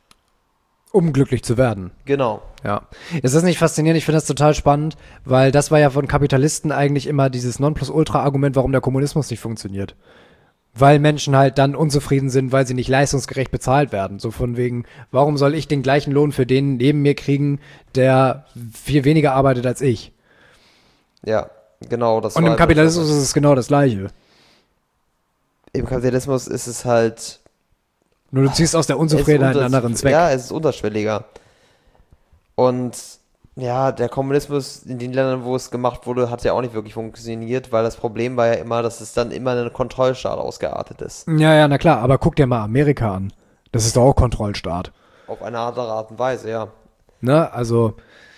Um glücklich zu werden. Genau. Ja. Ist das nicht faszinierend? Ich finde das total spannend, weil das war ja von Kapitalisten eigentlich immer dieses Nonplusultra-Argument, warum der Kommunismus nicht funktioniert. Weil Menschen halt dann unzufrieden sind, weil sie nicht leistungsgerecht bezahlt werden. So von wegen, warum soll ich den gleichen Lohn für den neben mir kriegen, der viel weniger arbeitet als ich? Ja, genau. Und im Kapitalismus ist es genau das Gleiche. Im Kapitalismus ist es halt... Nur du ziehst aus der Unzufriedenheit einen anderen Zweck. Ja, es ist unterschwelliger. Und ja, der Kommunismus in den Ländern, wo es gemacht wurde, hat ja auch nicht wirklich funktioniert, weil das Problem war ja immer, dass es dann immer in einen Kontrollstaat ausgeartet ist. Ja, na klar, aber guck dir mal Amerika an. Das ist doch auch Kontrollstaat. Auf eine andere Art und Weise, ja. Ne, also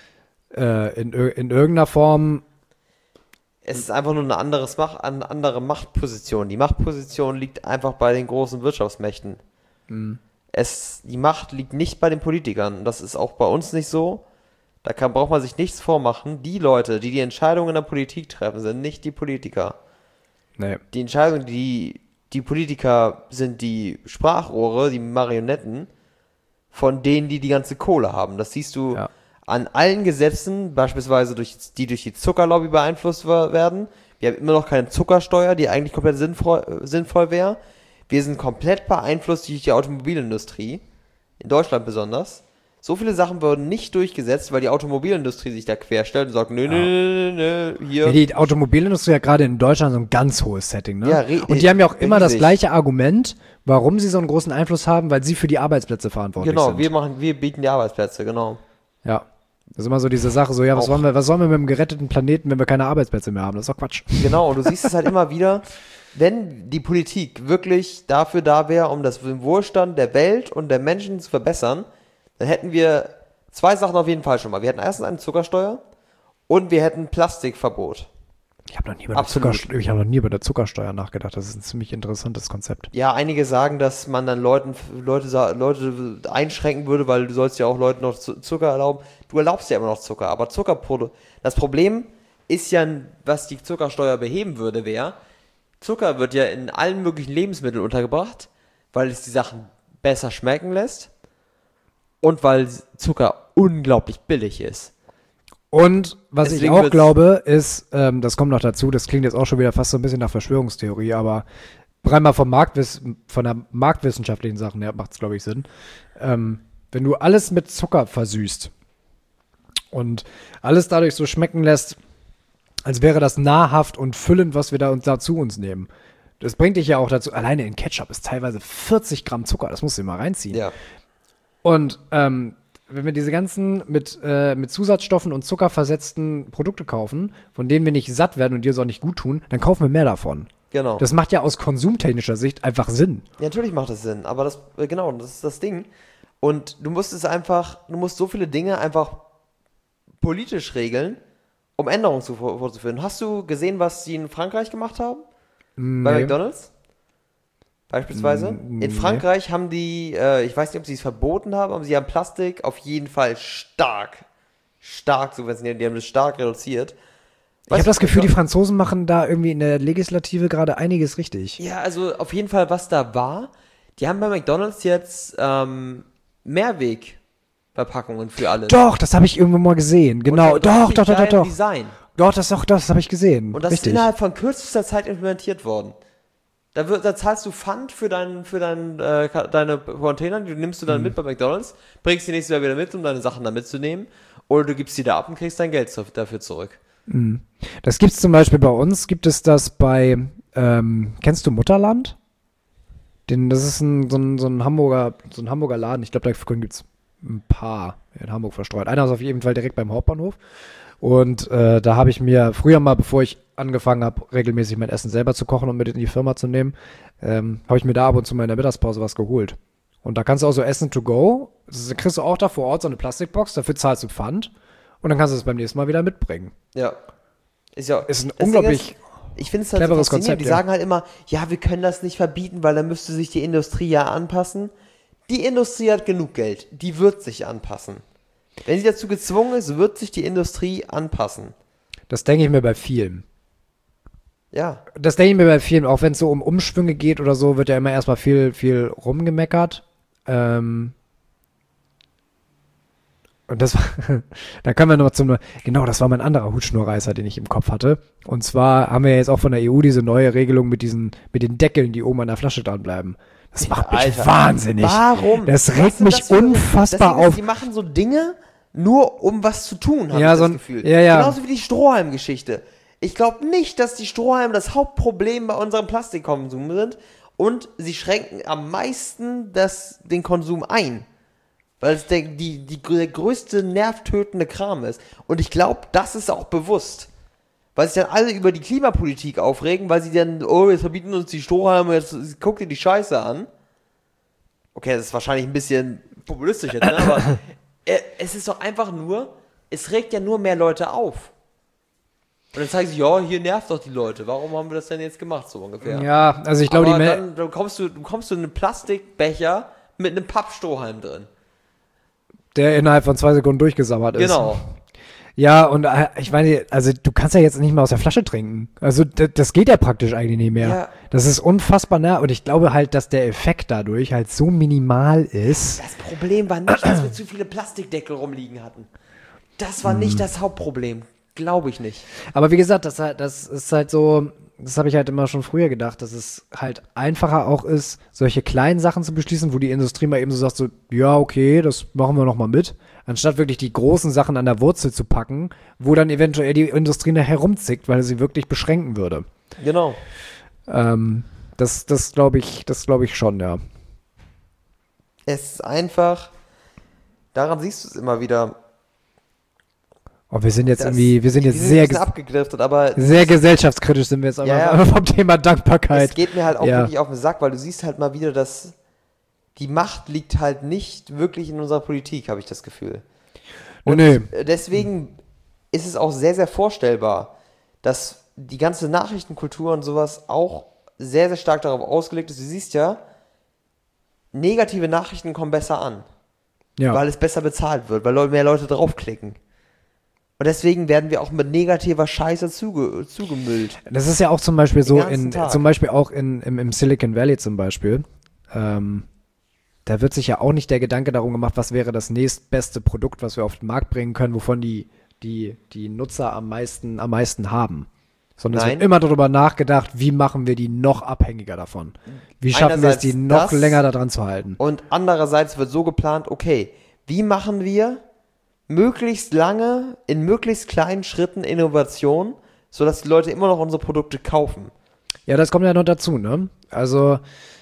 in irgendeiner Form. Es ist einfach nur eine andere Machtposition. Die Machtposition liegt einfach bei den großen Wirtschaftsmächten. Die Macht liegt nicht bei den Politikern. Das ist auch bei uns nicht so. Braucht man sich nichts vormachen. Die Leute, die Entscheidungen in der Politik treffen, sind nicht die Politiker. Nee. Die Entscheidungen, die Politiker sind die Sprachrohre, die Marionetten von denen, die ganze Kohle haben. Das siehst du an allen Gesetzen, beispielsweise durch die Zuckerlobby beeinflusst werden. Wir haben immer noch keine Zuckersteuer, die eigentlich komplett sinnvoll wäre. Wir sind komplett beeinflusst durch die Automobilindustrie, in Deutschland besonders. So viele Sachen wurden nicht durchgesetzt, weil die Automobilindustrie sich da querstellt und sagt, nö, hier. Ja, die Automobilindustrie hat gerade in Deutschland so ein ganz hohes Setting, ne? Ja, und die haben ja auch immer das riesig. gleiche Argument, warum sie so einen großen Einfluss haben, weil sie für die Arbeitsplätze verantwortlich sind. Genau, wir bieten die Arbeitsplätze, genau. Ja. Das ist immer so diese Sache, so, ja, was sollen wir mit dem geretteten Planeten, wenn wir keine Arbeitsplätze mehr haben? Das ist doch Quatsch. Genau, und du siehst es halt immer wieder, wenn die Politik wirklich dafür da wäre, um den Wohlstand der Welt und der Menschen zu verbessern, dann hätten wir 2 Sachen auf jeden Fall schon mal. Wir hätten erstens eine Zuckersteuer und wir hätten Plastikverbot. Ich habe noch nie über der Zuckersteuer nachgedacht. Das ist ein ziemlich interessantes Konzept. Ja, einige sagen, dass man dann Leute einschränken würde, weil du sollst ja auch Leuten noch Zucker erlauben. Du erlaubst ja immer noch Zucker, aber das Problem ist ja, was die Zuckersteuer beheben würde, wäre, Zucker wird ja in allen möglichen Lebensmitteln untergebracht, weil es die Sachen besser schmecken lässt und weil Zucker unglaublich billig ist. Und was Deswegen ich auch glaube, ist, das kommt noch dazu, das klingt jetzt auch schon wieder fast so ein bisschen nach Verschwörungstheorie, aber rein mal von der marktwissenschaftlichen Sachen her macht es, glaube ich, Sinn. Wenn du alles mit Zucker versüßt und alles dadurch so schmecken lässt, als wäre das nahrhaft und füllend, was wir da zu uns nehmen. Das bringt dich ja auch dazu, alleine in Ketchup ist teilweise 40 Gramm Zucker, das musst du dir mal reinziehen. Ja. Und wenn wir diese ganzen mit Zusatzstoffen und Zucker versetzten Produkte kaufen, von denen wir nicht satt werden und die uns auch nicht gut tun, dann kaufen wir mehr davon. Genau. Das macht ja aus konsumtechnischer Sicht einfach Sinn. Ja, natürlich macht das Sinn, aber das ist das Ding. Und du musst so viele Dinge einfach politisch regeln, um Änderungen vorzuführen. Hast du gesehen, was sie in Frankreich gemacht haben? Nee. Bei McDonald's? Beispielsweise. Nee. In Frankreich haben die, ich weiß nicht, ob sie es verboten haben, aber sie haben Plastik auf jeden Fall stark subventioniert. Die haben das stark reduziert. Ich habe das Gefühl, die Franzosen machen da irgendwie in der Legislative gerade einiges richtig. Ja, also auf jeden Fall, was da war, die haben bei McDonald's jetzt Mehrwegverpackungen für alles. Doch, das habe ich irgendwo mal gesehen. Genau, Und doch. Design. Doch, das habe ich gesehen. Und das ist innerhalb von kürzester Zeit implementiert worden. Da zahlst du Pfand für deine Container, die nimmst du dann mit bei McDonald's, bringst die nächstes Jahr wieder mit, um deine Sachen da mitzunehmen, oder du gibst die da ab und kriegst dein Geld dafür zurück. Das gibt's zum Beispiel bei uns, gibt es das bei, kennst du Mutterland? Das ist so ein Hamburger Laden, ich glaube, davon gibt's ein paar in Hamburg verstreut. Einer ist auf jeden Fall direkt beim Hauptbahnhof. Und da habe ich mir früher mal, bevor ich angefangen habe, regelmäßig mein Essen selber zu kochen und mit in die Firma zu nehmen, habe ich mir da ab und zu mal in der Mittagspause was geholt. Und da kannst du auch so Essen to go, das kriegst du auch da vor Ort so eine Plastikbox, dafür zahlst du Pfand und dann kannst du es beim nächsten Mal wieder mitbringen. Ja. Ist ein unglaublich ich finde es halt so cleveres faszinierend. Konzept. Die sagen halt immer, ja, wir können das nicht verbieten, weil dann müsste sich die Industrie ja anpassen. Die Industrie hat genug Geld, die wird sich anpassen. Wenn sie dazu gezwungen ist, wird sich die Industrie anpassen. Das denke ich mir bei vielen. Ja. Das denke ich mir bei vielen, auch wenn es so um Umschwünge geht oder so, wird ja immer erstmal viel rumgemeckert. Und das war, da kommen wir noch genau, das war mein anderer Hutschnurreißer, den ich im Kopf hatte. Und zwar haben wir ja jetzt auch von der EU diese neue Regelung mit den Deckeln, die oben an der Flasche dranbleiben. Das macht mich Alter, wahnsinnig. Warum? Das regt mich unfassbar auf. Die machen so Dinge nur, um was zu tun, habe Ja, ich so das Gefühl. ja. Genauso wie die Strohhalm-Geschichte. Ich glaube nicht, dass die Strohhalme das Hauptproblem bei unserem Plastikkonsum sind und sie schränken am meisten den Konsum ein. Weil es der größte nervtötende Kram ist. Und ich glaube, das ist auch bewusst. Weil sich dann alle über die Klimapolitik aufregen, weil sie dann, oh, jetzt verbieten uns die Strohhalme, jetzt guck dir die Scheiße an. Okay, das ist wahrscheinlich ein bisschen populistisch jetzt, ne? Aber es ist doch einfach nur, es regt ja nur mehr Leute auf. Und dann zeigen sie, ja, hier nervt doch die Leute. Warum haben wir das denn jetzt gemacht, so ungefähr? Ja, also ich glaube, dann kommst du in einen Plastikbecher mit einem Pappstrohhalm drin. der innerhalb von 2 Sekunden durchgesabbert ist. Genau. Ja, und ich meine, also du kannst ja jetzt nicht mehr aus der Flasche trinken. Also das geht ja praktisch eigentlich nicht mehr. Ja. Das ist unfassbar nah. Und ich glaube halt, dass der Effekt dadurch halt so minimal ist. Das Problem war nicht, dass wir zu viele Plastikdeckel rumliegen hatten. Das war nicht das Hauptproblem. Glaube ich nicht. Aber wie gesagt, das ist halt so, das habe ich halt immer schon früher gedacht, dass es halt einfacher auch ist, solche kleinen Sachen zu beschließen, wo die Industrie mal eben so sagt, so, ja, okay, das machen wir nochmal mit, anstatt wirklich die großen Sachen an der Wurzel zu packen, wo dann eventuell die Industrie nachher rumzickt, weil sie wirklich beschränken würde. Genau. Das glaube ich schon, ja. Es ist einfach, daran siehst du es immer wieder. Oh, wir sind jetzt Das- irgendwie, wir sind wir jetzt sind sehr, ein bisschen abgedriftet, aber sehr gesellschaftskritisch sind wir jetzt aber Ja. vom Thema Dankbarkeit. es geht mir halt auch Ja. wirklich auf den Sack, weil du siehst halt mal wieder, dass die Macht liegt halt nicht wirklich in unserer Politik, habe ich das Gefühl. Nee. Deswegen ist es auch sehr, sehr vorstellbar, dass die ganze Nachrichtenkultur und sowas auch sehr, sehr stark darauf ausgelegt ist. Du siehst ja, negative Nachrichten kommen besser an, Ja. weil es besser bezahlt wird, weil mehr Leute draufklicken. Und deswegen werden wir auch mit negativer Scheiße zugemüllt. Das ist ja auch zum Beispiel so ganzen Tag. zum Beispiel auch im Silicon Valley zum Beispiel. Da wird sich ja auch nicht der Gedanke darum gemacht, was wäre das nächstbeste Produkt, was wir auf den Markt bringen können, wovon die Nutzer am meisten haben. Sondern es Nein. wird immer darüber nachgedacht, wie machen wir die noch abhängiger davon? Wie schaffen wir es, die Einerseits noch das länger daran zu halten? Und andererseits wird so geplant, okay, wie machen wir möglichst lange, in möglichst kleinen Schritten Innovation, sodass die Leute immer noch unsere Produkte kaufen. Ja, das kommt ja noch dazu, ne? Also,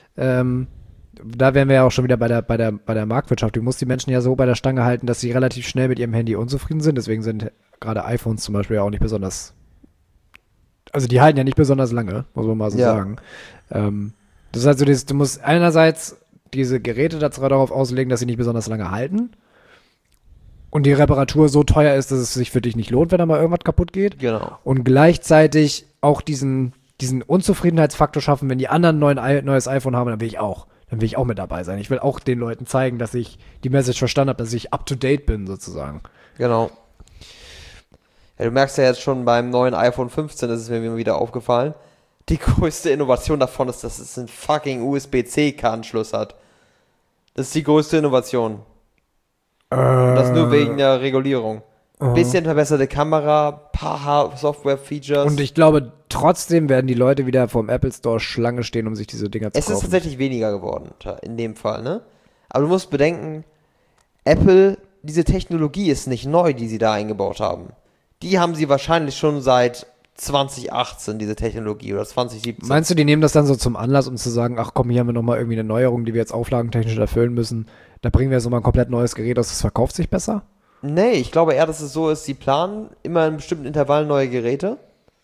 da wären wir ja auch schon wieder bei der Marktwirtschaft. Du musst die Menschen ja so bei der Stange halten, dass sie relativ schnell mit ihrem Handy unzufrieden sind. Deswegen sind gerade iPhones zum Beispiel ja auch nicht besonders. Also die halten ja nicht besonders lange, muss man mal so Ja. sagen. Das ist halt so, du musst einerseits diese Geräte darauf auslegen, dass sie nicht besonders lange halten. Und die Reparatur so teuer ist, dass es sich für dich nicht lohnt, wenn da mal irgendwas kaputt geht. Genau. Und gleichzeitig auch diesen Unzufriedenheitsfaktor schaffen, wenn die anderen neues iPhone haben, dann will ich auch. Dann will ich auch mit dabei sein. Ich will auch den Leuten zeigen, dass ich die Message verstanden habe, dass ich up to date bin, sozusagen. Genau. Ja, du merkst ja jetzt schon beim neuen iPhone 15, das ist mir wieder aufgefallen, die größte Innovation davon ist, dass es einen fucking USB-C-Anschluss hat. Das ist die größte Innovation. Und das nur wegen der Regulierung. Bisschen verbesserte Kamera, paar Software-Features. Und ich glaube, trotzdem werden die Leute wieder vom Apple Store Schlange stehen, um sich diese Dinger zu Es kaufen. ist tatsächlich weniger geworden, in dem Fall, ne? Aber du musst bedenken, Apple, diese Technologie ist nicht neu, die sie da eingebaut haben. Die haben sie wahrscheinlich schon seit 2018, diese Technologie, oder 2017. Meinst du, die nehmen das dann so zum Anlass, um zu sagen, ach komm, hier haben wir nochmal irgendwie eine Neuerung, die wir jetzt auflagentechnisch erfüllen müssen. Da bringen wir jetzt nochmal ein komplett neues Gerät aus, das verkauft sich besser? Nee, ich glaube eher, dass es so ist, sie planen immer in bestimmten Intervallen neue Geräte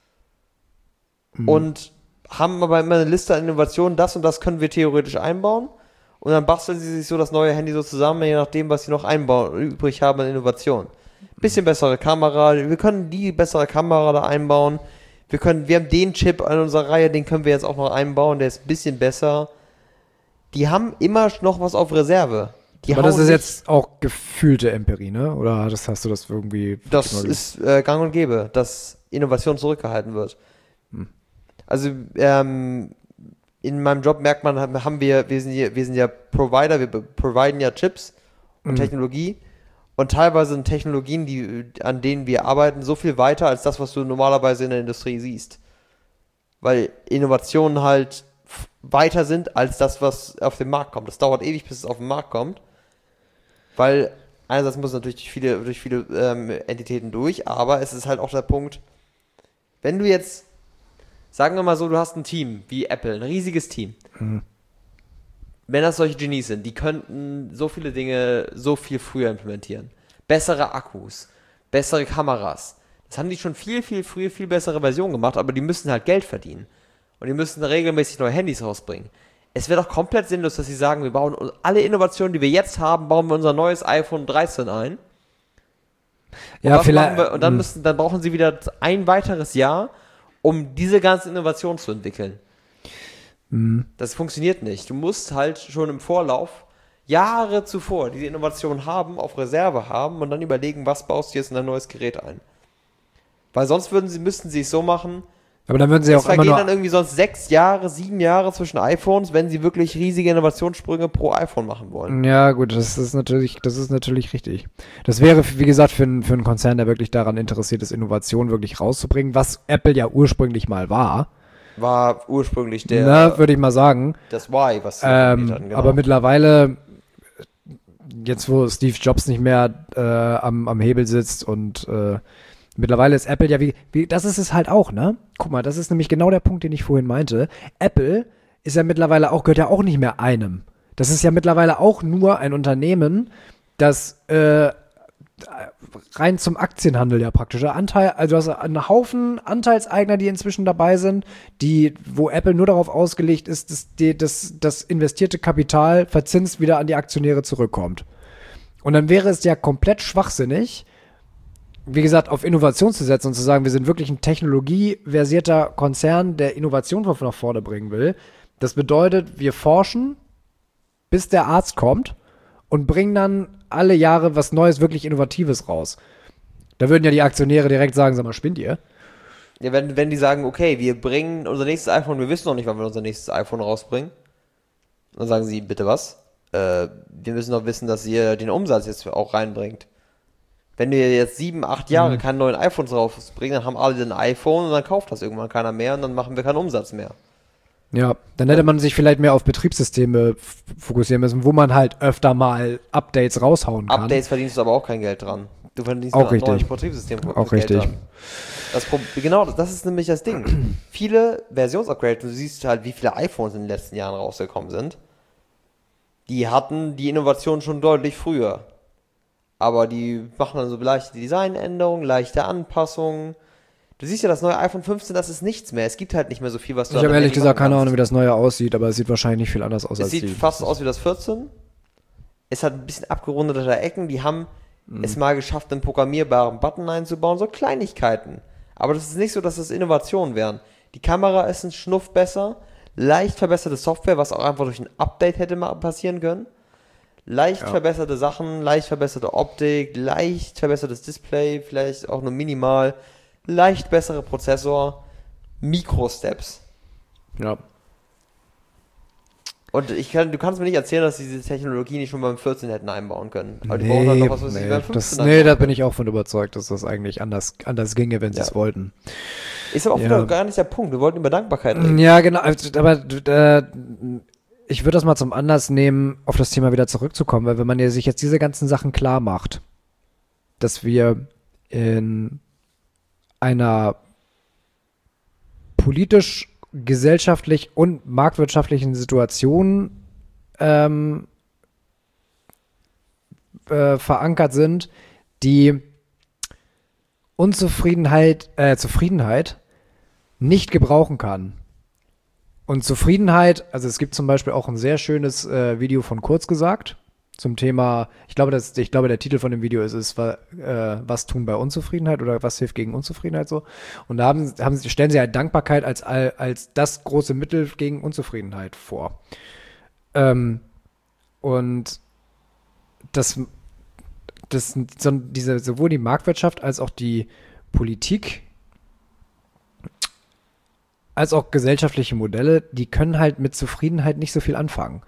und haben aber immer eine Liste an Innovationen, das und das können wir theoretisch einbauen und dann basteln sie sich so das neue Handy so zusammen, je nachdem, was sie noch übrig haben an Innovationen. Bisschen bessere Kamera, wir können die bessere Kamera da einbauen, wir haben den Chip an unserer Reihe, den können wir jetzt auch noch einbauen, der ist ein bisschen besser. Die haben immer noch was auf Reserve. Die Aber das hauen ist nicht- jetzt auch gefühlte Empirie, ne? Oder hast du das irgendwie... Das genau ist gang und gäbe, dass Innovation zurückgehalten wird. Also in meinem Job merkt man, wir sind ja Provider, wir providen ja Chips und Technologie und teilweise sind Technologien, an denen wir arbeiten, so viel weiter als das, was du normalerweise in der Industrie siehst. Weil Innovationen halt weiter sind als das, was auf den Markt kommt. Das dauert ewig, bis es auf den Markt kommt. Weil einerseits muss es natürlich durch viele Entitäten durch, aber es ist halt auch der Punkt, wenn du jetzt, sagen wir mal so, du hast ein Team wie Apple, ein riesiges Team. Wenn das solche Genies sind, die könnten so viele Dinge so viel früher implementieren. Bessere Akkus, bessere Kameras. Das haben die schon viel früher, viel bessere Versionen gemacht, aber die müssen halt Geld verdienen. Und die müssen regelmäßig neue Handys rausbringen. Es wäre doch komplett sinnlos, dass sie sagen, wir bauen alle Innovationen, die wir jetzt haben, bauen wir unser neues iPhone 13 ein. Ja, vielleicht. Und dann brauchen sie wieder ein weiteres Jahr, um diese ganze Innovation zu entwickeln. Das funktioniert nicht. Du musst halt schon im Vorlauf Jahre zuvor diese Innovation haben, auf Reserve haben und dann überlegen, was baust du jetzt in ein neues Gerät ein. Weil sonst müssten sie es so machen, Aber dann würden sie es auch immer vergehen nur. dann irgendwie sonst 6 Jahre, 7 Jahre zwischen iPhones, wenn sie wirklich riesige Innovationssprünge pro iPhone machen wollen. Ja, gut, das ist natürlich richtig. Das wäre, wie gesagt, für einen Konzern, der wirklich daran interessiert ist, Innovation wirklich rauszubringen, was Apple ja ursprünglich mal war. War ursprünglich Würde ich mal sagen. das Y, was sie hatten, genau. Aber mittlerweile, jetzt wo Steve Jobs nicht mehr am Hebel sitzt und mittlerweile ist Apple ja das ist es halt auch, ne? Guck mal, das ist nämlich genau der Punkt, den ich vorhin meinte. Apple ist ja mittlerweile auch, gehört ja auch nicht mehr einem. Das ist ja mittlerweile auch nur ein Unternehmen, das rein zum Aktienhandel ja praktisch. Also du hast einen Haufen Anteilseigner, die inzwischen dabei sind, wo Apple nur darauf ausgelegt ist, dass das investierte Kapital verzinst wieder an die Aktionäre zurückkommt. Und dann wäre es ja komplett schwachsinnig, wie gesagt, auf Innovation zu setzen und zu sagen, wir sind wirklich ein technologieversierter Konzern, der Innovation nach vorne bringen will. Das bedeutet, wir forschen, bis der Arzt kommt und bringen dann alle Jahre was Neues, wirklich Innovatives raus. Da würden ja die Aktionäre direkt sagen, sag mal, spinnt ihr? Ja, wenn die sagen, okay, wir bringen unser nächstes iPhone, wir wissen noch nicht, wann wir unser nächstes iPhone rausbringen. Dann sagen sie, bitte was? Wir müssen doch wissen, dass ihr den Umsatz jetzt auch reinbringt. Wenn wir jetzt 7, 8 Jahre keine neuen iPhones rausbringen, dann haben alle ein iPhone und dann kauft das irgendwann keiner mehr und dann machen wir keinen Umsatz mehr. Ja, dann hätte man sich vielleicht mehr auf Betriebssysteme fokussieren müssen, wo man halt öfter mal Updates raushauen kann. Updates verdienst du aber auch kein Geld dran. Du verdienst auch mit einem richtig. neuen Betriebssystem auch Geld richtig. dran. Genau, das ist nämlich das Ding. Viele Versionsupgrades, du siehst halt, wie viele iPhones in den letzten Jahren rausgekommen sind, die hatten die Innovation schon deutlich früher. Aber die machen dann so leichte Designänderungen, leichte Anpassungen. Du siehst ja, das neue iPhone 15, das ist nichts mehr. Es gibt halt nicht mehr so viel, was du Ich habe ehrlich gesagt keine Ahnung, wie das neue aussieht, aber es sieht wahrscheinlich nicht viel anders aus Es als sieht die. fast aus wie das 14. Es hat ein bisschen abgerundete Ecken. Die haben es mal geschafft, einen programmierbaren Button einzubauen. So Kleinigkeiten. Aber das ist nicht so, dass das Innovationen wären. Die Kamera ist ein Schnuff besser. Leicht verbesserte Software, was auch einfach durch ein Update hätte mal passieren können. Leicht verbesserte Sachen, leicht verbesserte Optik, leicht verbessertes Display, vielleicht auch nur minimal, leicht bessere Prozessor, Mikrosteps. Ja. Und du kannst mir nicht erzählen, dass diese Technologie nicht schon beim 14 hätten einbauen können. Aber die brauchen dann noch was sie beim 15 da bin ich auch von überzeugt, dass das eigentlich anders ginge, wenn sie es wollten. Ist aber auch wieder gar nicht der Punkt. Wir wollten über Dankbarkeit reden. Ja, genau. Aber ich würde das mal zum Anlass nehmen, auf das Thema wieder zurückzukommen, weil wenn man sich jetzt diese ganzen Sachen klar macht, dass wir in einer politisch, gesellschaftlich und marktwirtschaftlichen Situation verankert sind, die Zufriedenheit nicht gebrauchen kann. Und Zufriedenheit, also es gibt zum Beispiel auch ein sehr schönes Video von Kurz gesagt zum Thema, ich glaube, der Titel von dem Video ist was tun bei Unzufriedenheit oder was hilft gegen Unzufriedenheit so. Und da stellen sie halt Dankbarkeit als das große Mittel gegen Unzufriedenheit vor. Und sowohl die Marktwirtschaft als auch die Politik als auch gesellschaftliche Modelle, die können halt mit Zufriedenheit nicht so viel anfangen.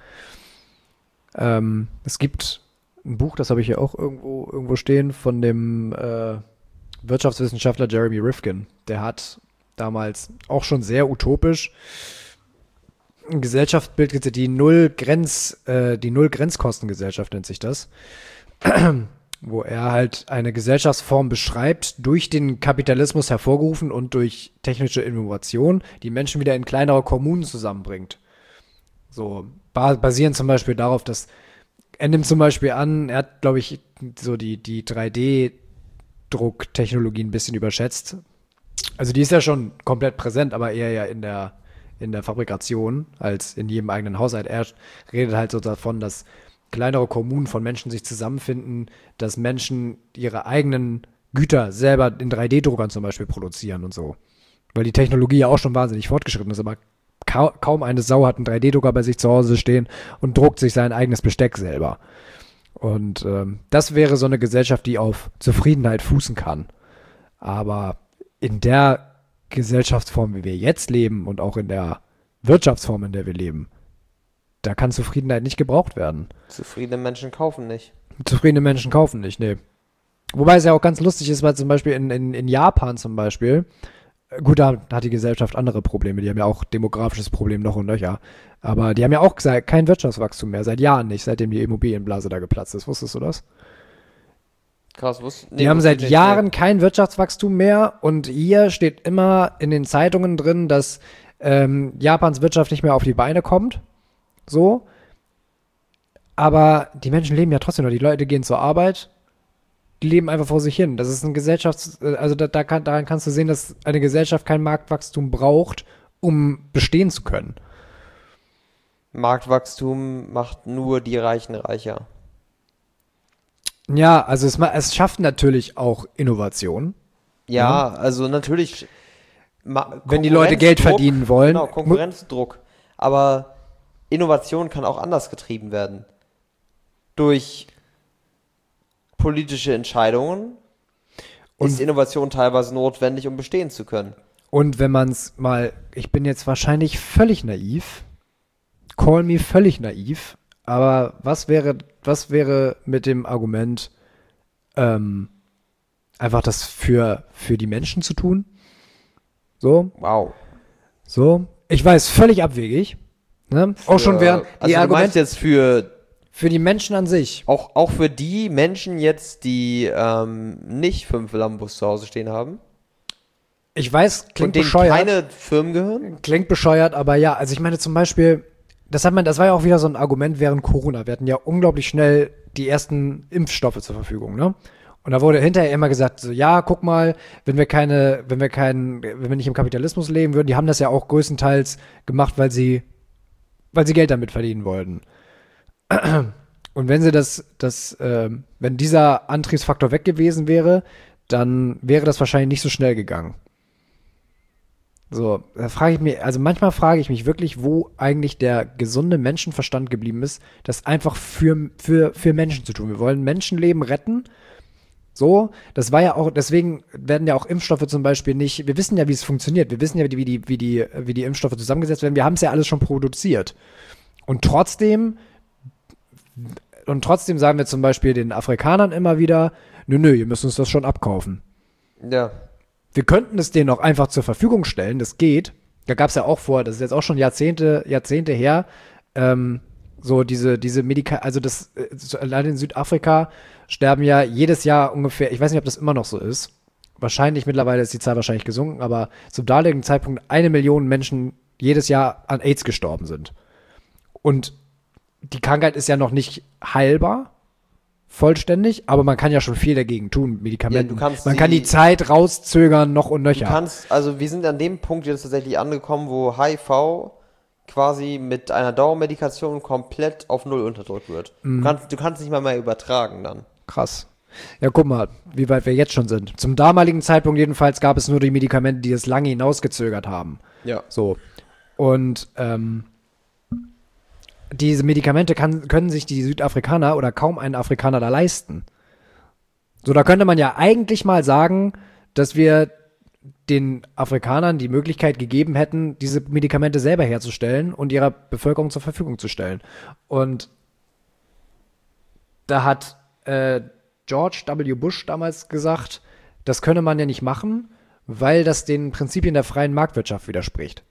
Es gibt ein Buch, das habe ich hier auch irgendwo stehen, von dem Wirtschaftswissenschaftler Jeremy Rifkin. Der hat damals auch schon sehr utopisch ein Gesellschaftsbild gesetzt, die Null-Grenzkostengesellschaft nennt sich das, wo er halt eine Gesellschaftsform beschreibt, durch den Kapitalismus hervorgerufen und durch technische Innovation, die Menschen wieder in kleinere Kommunen zusammenbringt. So, basierend zum Beispiel darauf, dass er nimmt zum Beispiel an, er hat, glaube ich, so die 3D-Drucktechnologie ein bisschen überschätzt. Also die ist ja schon komplett präsent, aber eher ja in der Fabrikation als in jedem eigenen Haushalt. Er redet halt so davon, dass kleinere Kommunen von Menschen sich zusammenfinden, dass Menschen ihre eigenen Güter selber in 3D-Druckern zum Beispiel produzieren und so. Weil die Technologie ja auch schon wahnsinnig fortgeschritten ist, aber kaum eine Sau hat einen 3D-Drucker bei sich zu Hause stehen und druckt sich sein eigenes Besteck selber. Und das wäre so eine Gesellschaft, die auf Zufriedenheit fußen kann. Aber in der Gesellschaftsform, wie wir jetzt leben und auch in der Wirtschaftsform, in der wir leben, da kann Zufriedenheit nicht gebraucht werden. Zufriedene Menschen kaufen nicht. Zufriedene Menschen kaufen nicht, nee. Wobei es ja auch ganz lustig ist, weil zum Beispiel in Japan zum Beispiel, gut, da hat die Gesellschaft andere Probleme, die haben ja auch demografisches Problem noch und nöcher, aber die haben ja auch gesagt, kein Wirtschaftswachstum mehr, seit Jahren nicht, seitdem die Immobilienblase da geplatzt ist. Wusstest du das? Krass, die haben seit Jahren kein Wirtschaftswachstum mehr und hier steht immer in den Zeitungen drin, dass Japans Wirtschaft nicht mehr auf die Beine kommt. So. Aber die Menschen leben ja trotzdem noch. Die Leute gehen zur Arbeit, die leben einfach vor sich hin. Das ist ein also daran kannst du sehen, dass eine Gesellschaft kein Marktwachstum braucht, um bestehen zu können. Marktwachstum macht nur die Reichen reicher. Ja, also es schafft natürlich auch Innovation. Ja, also natürlich. Wenn die Leute Geld verdienen wollen. Genau, Konkurrenzdruck. Aber Innovation kann auch anders getrieben werden. Durch politische Entscheidungen ist Innovation teilweise notwendig, um bestehen zu können. Und wenn man es mal, ich bin jetzt wahrscheinlich völlig naiv, call me völlig naiv, aber was wäre mit dem Argument, einfach das für die Menschen zu tun? So. Wow. So. Ich weiß, völlig abwegig. Ne? Auch schon während also du meinst jetzt für die Menschen an sich. Auch für die Menschen jetzt, die nicht 5 Lambos zu Hause stehen haben? Ich weiß, klingt und denen bescheuert. Keine Firmen gehören? Klingt bescheuert, aber ja, also ich meine zum Beispiel, das war ja auch wieder so ein Argument während Corona. Wir hatten ja unglaublich schnell die ersten Impfstoffe zur Verfügung, ne? Und da wurde hinterher immer gesagt, so, ja, guck mal, wenn wir nicht im Kapitalismus leben würden, die haben das ja auch größtenteils gemacht, weil sie Geld damit verdienen wollten. Und wenn sie wenn dieser Antriebsfaktor weg gewesen wäre, dann wäre das wahrscheinlich nicht so schnell gegangen. So, manchmal frage ich mich wirklich, wo eigentlich der gesunde Menschenverstand geblieben ist, das einfach für Menschen zu tun. Wir wollen Menschenleben retten. So, das war ja auch, deswegen werden ja auch Impfstoffe zum Beispiel nicht, wir wissen ja, wie es funktioniert, wir wissen ja, wie die Impfstoffe zusammengesetzt werden, wir haben es ja alles schon produziert. Und trotzdem sagen wir zum Beispiel den Afrikanern immer wieder, nö, ihr müsst uns das schon abkaufen. Ja. Wir könnten es denen auch einfach zur Verfügung stellen, das geht. Da gab es ja auch das ist jetzt auch schon Jahrzehnte her, so diese Medikamente, also allein in Südafrika sterben ja jedes Jahr ungefähr, ich weiß nicht, ob das immer noch so ist, wahrscheinlich, mittlerweile ist die Zahl wahrscheinlich gesunken, aber zum damaligen Zeitpunkt 1 Million Menschen jedes Jahr an AIDS gestorben sind. Und die Krankheit ist ja noch nicht heilbar, vollständig, aber man kann ja schon viel dagegen tun, Medikamenten. Ja, man kann die Zeit rauszögern, noch und nöcher. Also wir sind an dem Punkt jetzt tatsächlich angekommen, wo HIV quasi mit einer Dauermedikation komplett auf Null unterdrückt wird. Mhm. Du kannst nicht mal mehr übertragen dann. Krass. Ja, guck mal, wie weit wir jetzt schon sind. Zum damaligen Zeitpunkt jedenfalls gab es nur die Medikamente, die es lange hinausgezögert haben. Ja. So. Und diese Medikamente können sich die Südafrikaner oder kaum ein Afrikaner da leisten. So, da könnte man ja eigentlich mal sagen, dass wir den Afrikanern die Möglichkeit gegeben hätten, diese Medikamente selber herzustellen und ihrer Bevölkerung zur Verfügung zu stellen. Und da hat George W. Bush damals gesagt, das könne man ja nicht machen, weil das den Prinzipien der freien Marktwirtschaft widerspricht.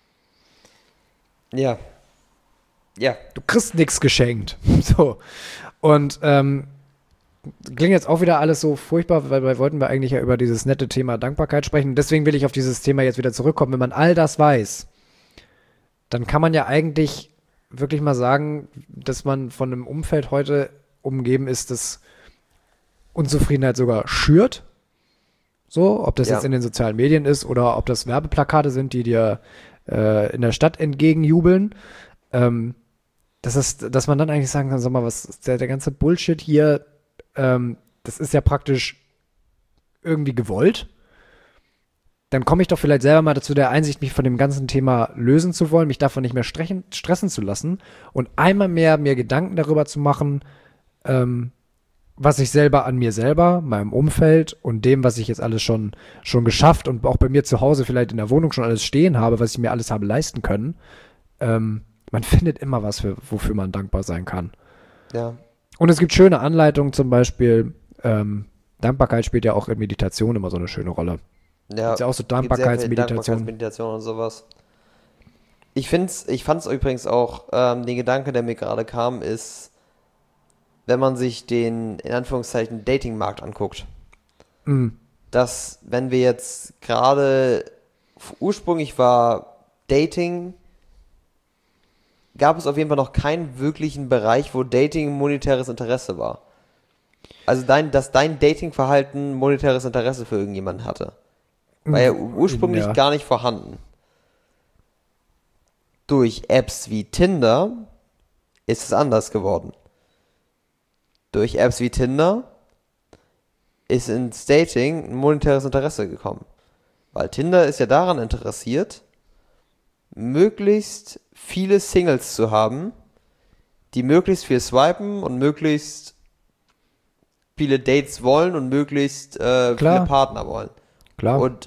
Ja. Ja. Du kriegst nichts geschenkt. So. Und klingt jetzt auch wieder alles so furchtbar, weil wir wollten eigentlich ja über dieses nette Thema Dankbarkeit sprechen. Deswegen will ich auf dieses Thema jetzt wieder zurückkommen. Wenn man all das weiß, dann kann man ja eigentlich wirklich mal sagen, dass man von einem Umfeld heute umgeben ist, das Unzufriedenheit sogar schürt. So, ob das jetzt in den sozialen Medien ist oder ob das Werbeplakate sind, die dir in der Stadt entgegenjubeln. dass man dann eigentlich sagen kann, sag mal, was ist der ganze Bullshit hier, das ist ja praktisch irgendwie gewollt. Dann komme ich doch vielleicht selber mal dazu der Einsicht, mich von dem ganzen Thema lösen zu wollen, mich davon nicht mehr stressen zu lassen und einmal mehr mir Gedanken darüber zu machen, was ich selber an mir selber, meinem Umfeld und dem, was ich jetzt alles schon geschafft und auch bei mir zu Hause vielleicht in der Wohnung schon alles stehen habe, was ich mir alles habe leisten können. Man findet immer was, wofür man dankbar sein kann. Ja. Und es gibt schöne Anleitungen, zum Beispiel Dankbarkeit spielt ja auch in Meditation immer so eine schöne Rolle. Ja, ist ja auch so gibt sehr viel Dankbarkeitsmeditation. Dankbarkeitsmeditation und sowas. Ich fand es übrigens auch, den Gedanke, der mir gerade kam, ist, wenn man sich den, in Anführungszeichen, Datingmarkt anguckt, dass, wenn wir jetzt gerade, ursprünglich war Dating, gab es auf jeden Fall noch keinen wirklichen Bereich, wo Dating monetäres Interesse war. Also dass dein Datingverhalten monetäres Interesse für irgendjemanden hatte. War ja ursprünglich gar nicht vorhanden. Durch Apps wie Tinder ist es anders geworden. Durch Apps wie Tinder ist ins Dating ein monetäres Interesse gekommen. Weil Tinder ist ja daran interessiert, möglichst viele Singles zu haben, die möglichst viel swipen und möglichst viele Dates wollen und möglichst viele Partner wollen. Klar. Und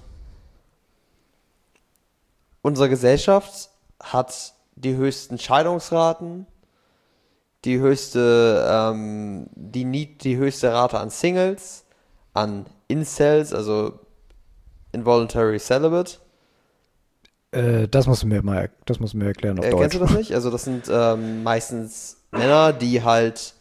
unsere Gesellschaft hat die höchsten Scheidungsraten, die höchste Rate an Singles, an Incels, also Involuntary Celibate. Das musst du mir erklären auf Deutsch. Kennst du das nicht? Also das sind meistens Männer, die halt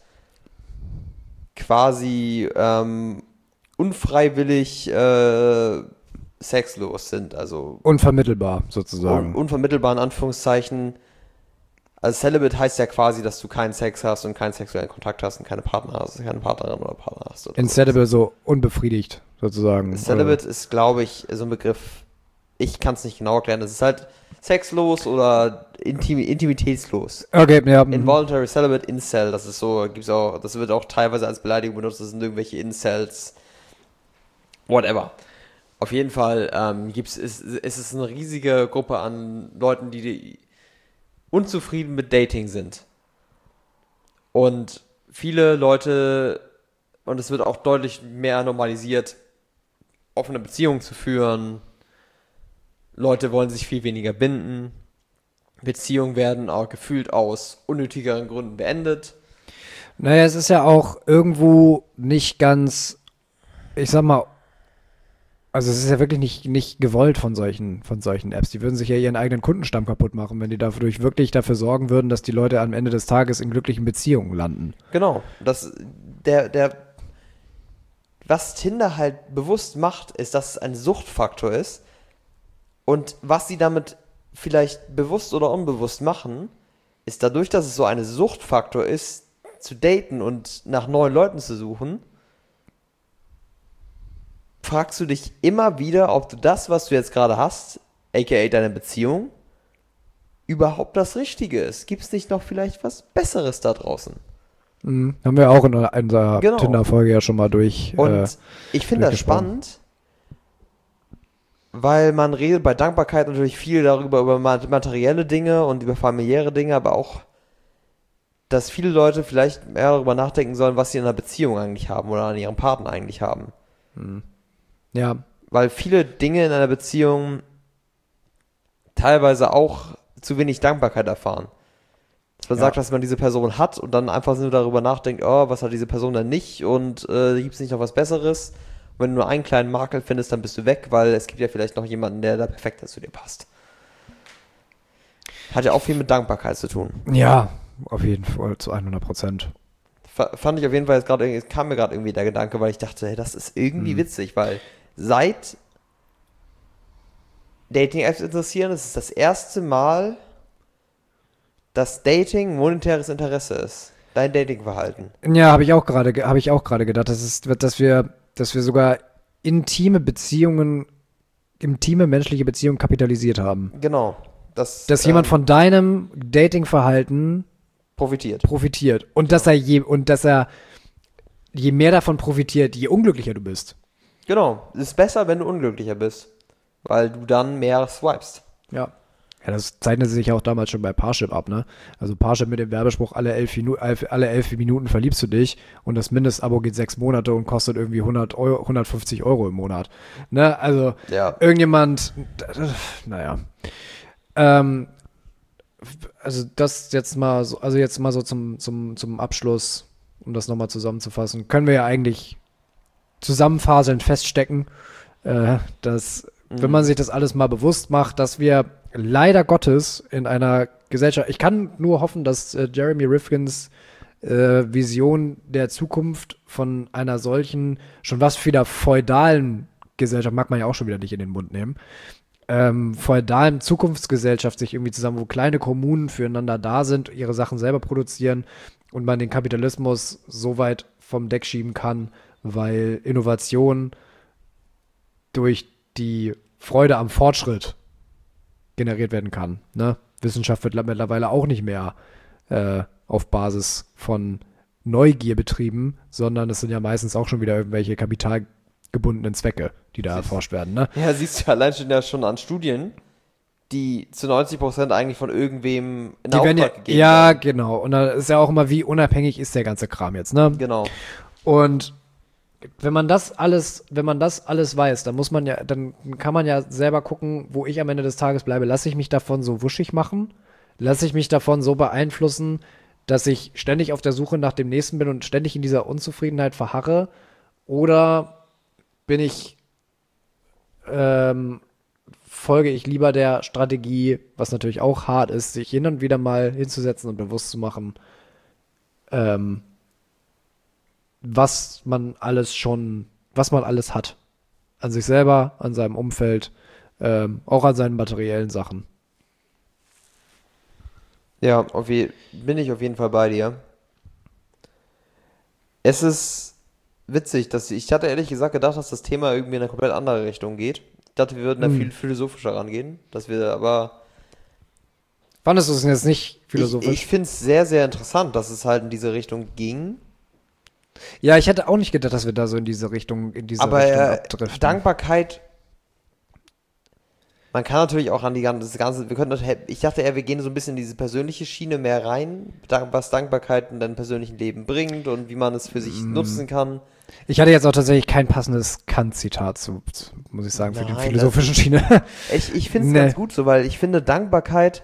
quasi unfreiwillig sexlos sind, also unvermittelbar sozusagen. Unvermittelbar in Anführungszeichen. Also Celibate heißt ja quasi, dass du keinen Sex hast und keinen sexuellen Kontakt hast und keine Partner hast, keine Partnerin oder Partner hast. Oder Celibate so unbefriedigt sozusagen. Celibate ist, glaube ich, so ein Begriff, ich kann es nicht genau erklären, das ist halt sexlos oder intimitätslos. Okay, ja. Involuntary Celibate, Incel, das ist so, das wird auch teilweise als Beleidigung benutzt, das sind irgendwelche Incels, whatever. Auf jeden Fall ist es eine riesige Gruppe an Leuten, die unzufrieden mit Dating sind. Und viele Leute, und es wird auch deutlich mehr normalisiert, offene Beziehungen zu führen. Leute wollen sich viel weniger binden. Beziehungen werden auch gefühlt aus unnötigeren Gründen beendet. Naja, es ist ja auch irgendwo nicht ganz, ich sag mal, also es ist ja wirklich nicht gewollt von solchen Apps. Die würden sich ja ihren eigenen Kundenstamm kaputt machen, wenn die dadurch wirklich dafür sorgen würden, dass die Leute am Ende des Tages in glücklichen Beziehungen landen. Genau. Was Tinder halt bewusst macht, ist, dass es ein Suchtfaktor ist. Und was sie damit vielleicht bewusst oder unbewusst machen, ist dadurch, dass es so ein Suchtfaktor ist, zu daten und nach neuen Leuten zu suchen, fragst du dich immer wieder, ob du das, was du jetzt gerade hast, aka deine Beziehung, überhaupt das Richtige ist. Gibt es nicht noch vielleicht was Besseres da draußen? Haben wir auch in unserer Tinder-Folge ja schon mal durch. Und ich finde das spannend, weil man redet bei Dankbarkeit natürlich viel über materielle Dinge und über familiäre Dinge, aber auch, dass viele Leute vielleicht mehr darüber nachdenken sollen, was sie in einer Beziehung eigentlich haben oder an ihrem Partner eigentlich haben. Ja. Weil viele Dinge in einer Beziehung teilweise auch zu wenig Dankbarkeit erfahren. Dass man sagt, dass man diese Person hat und dann einfach nur darüber nachdenkt, oh, was hat diese Person denn nicht und gibt es nicht noch was Besseres? Und wenn du nur einen kleinen Makel findest, dann bist du weg, weil es gibt ja vielleicht noch jemanden, der da perfekt zu dir passt. Hat ja auch viel mit Dankbarkeit zu tun. Ja, auf jeden Fall zu 100%. Fand ich auf jeden Fall jetzt gerade, es kam mir gerade irgendwie der Gedanke, weil ich dachte, hey, das ist irgendwie witzig, weil seit Dating-Apps interessieren, ist es das erste Mal, dass Dating monetäres Interesse ist. Dein Datingverhalten. Ja, habe ich auch gerade gedacht, dass wir sogar intime menschliche Beziehungen kapitalisiert haben. Genau. Dass jemand von deinem Datingverhalten profitiert. Und dass er je mehr davon profitiert, je unglücklicher du bist. Genau. Es ist besser, wenn du unglücklicher bist. Weil du dann mehr swipest. Ja. Ja, das zeichnete sich ja auch damals schon bei Parship ab, ne? Also Parship mit dem Werbespruch, alle 11 Minuten verliebst du dich und das Mindestabo geht 6 Monate und kostet irgendwie 150 Euro im Monat. Ne? Also irgendjemand, naja. Also das jetzt mal so, zum Abschluss, um das nochmal zusammenzufassen, können wir ja eigentlich zusammenfaselnd feststecken, dass, wenn man sich das alles mal bewusst macht, dass wir leider Gottes in einer Gesellschaft, ich kann nur hoffen, dass Jeremy Rifkins Vision der Zukunft von einer solchen, schon was wieder feudalen Gesellschaft, mag man ja auch schon wieder nicht in den Mund nehmen, feudalen Zukunftsgesellschaft sich irgendwie zusammen, wo kleine Kommunen füreinander da sind, ihre Sachen selber produzieren und man den Kapitalismus so weit vom Deck schieben kann, weil Innovation durch die Freude am Fortschritt generiert werden kann. Ne? Wissenschaft wird mittlerweile auch nicht mehr auf Basis von Neugier betrieben, sondern es sind ja meistens auch schon wieder irgendwelche kapitalgebundenen Zwecke, die da erforscht werden. Ne? Ja, siehst du allein schon an Studien, die zu 90% eigentlich von irgendwem in Auftrag gegeben werden. Ja, genau. Und da ist ja auch immer, wie unabhängig ist der ganze Kram jetzt. Ne? Genau. Und wenn man das alles weiß, dann kann man ja selber gucken, wo ich am Ende des Tages bleibe. Lasse ich mich davon so wuschig machen? Lasse ich mich davon so beeinflussen, dass ich ständig auf der Suche nach dem Nächsten bin und ständig in dieser Unzufriedenheit verharre? Oder folge ich lieber der Strategie, was natürlich auch hart ist, sich hin und wieder mal hinzusetzen und bewusst zu machen, was man alles hat. An sich selber, an seinem Umfeld, auch an seinen materiellen Sachen. Ja, bin ich auf jeden Fall bei dir. Es ist witzig, ich hatte ehrlich gesagt gedacht, dass das Thema irgendwie in eine komplett andere Richtung geht. Ich dachte, wir würden da viel philosophischer rangehen, Fandest du es jetzt nicht philosophisch? Ich finde es sehr, sehr interessant, dass es halt in diese Richtung ging. Ja, ich hätte auch nicht gedacht, dass wir da so in diese Richtung abdriften. Dankbarkeit, man kann natürlich auch an ich dachte eher, wir gehen so ein bisschen in diese persönliche Schiene mehr rein, was Dankbarkeit in deinem persönlichen Leben bringt und wie man es für sich nutzen kann. Ich hatte jetzt auch tatsächlich kein passendes Kant-Zitat muss ich sagen, für die philosophischen Schiene. Ich finde es ganz gut so, weil ich finde, Dankbarkeit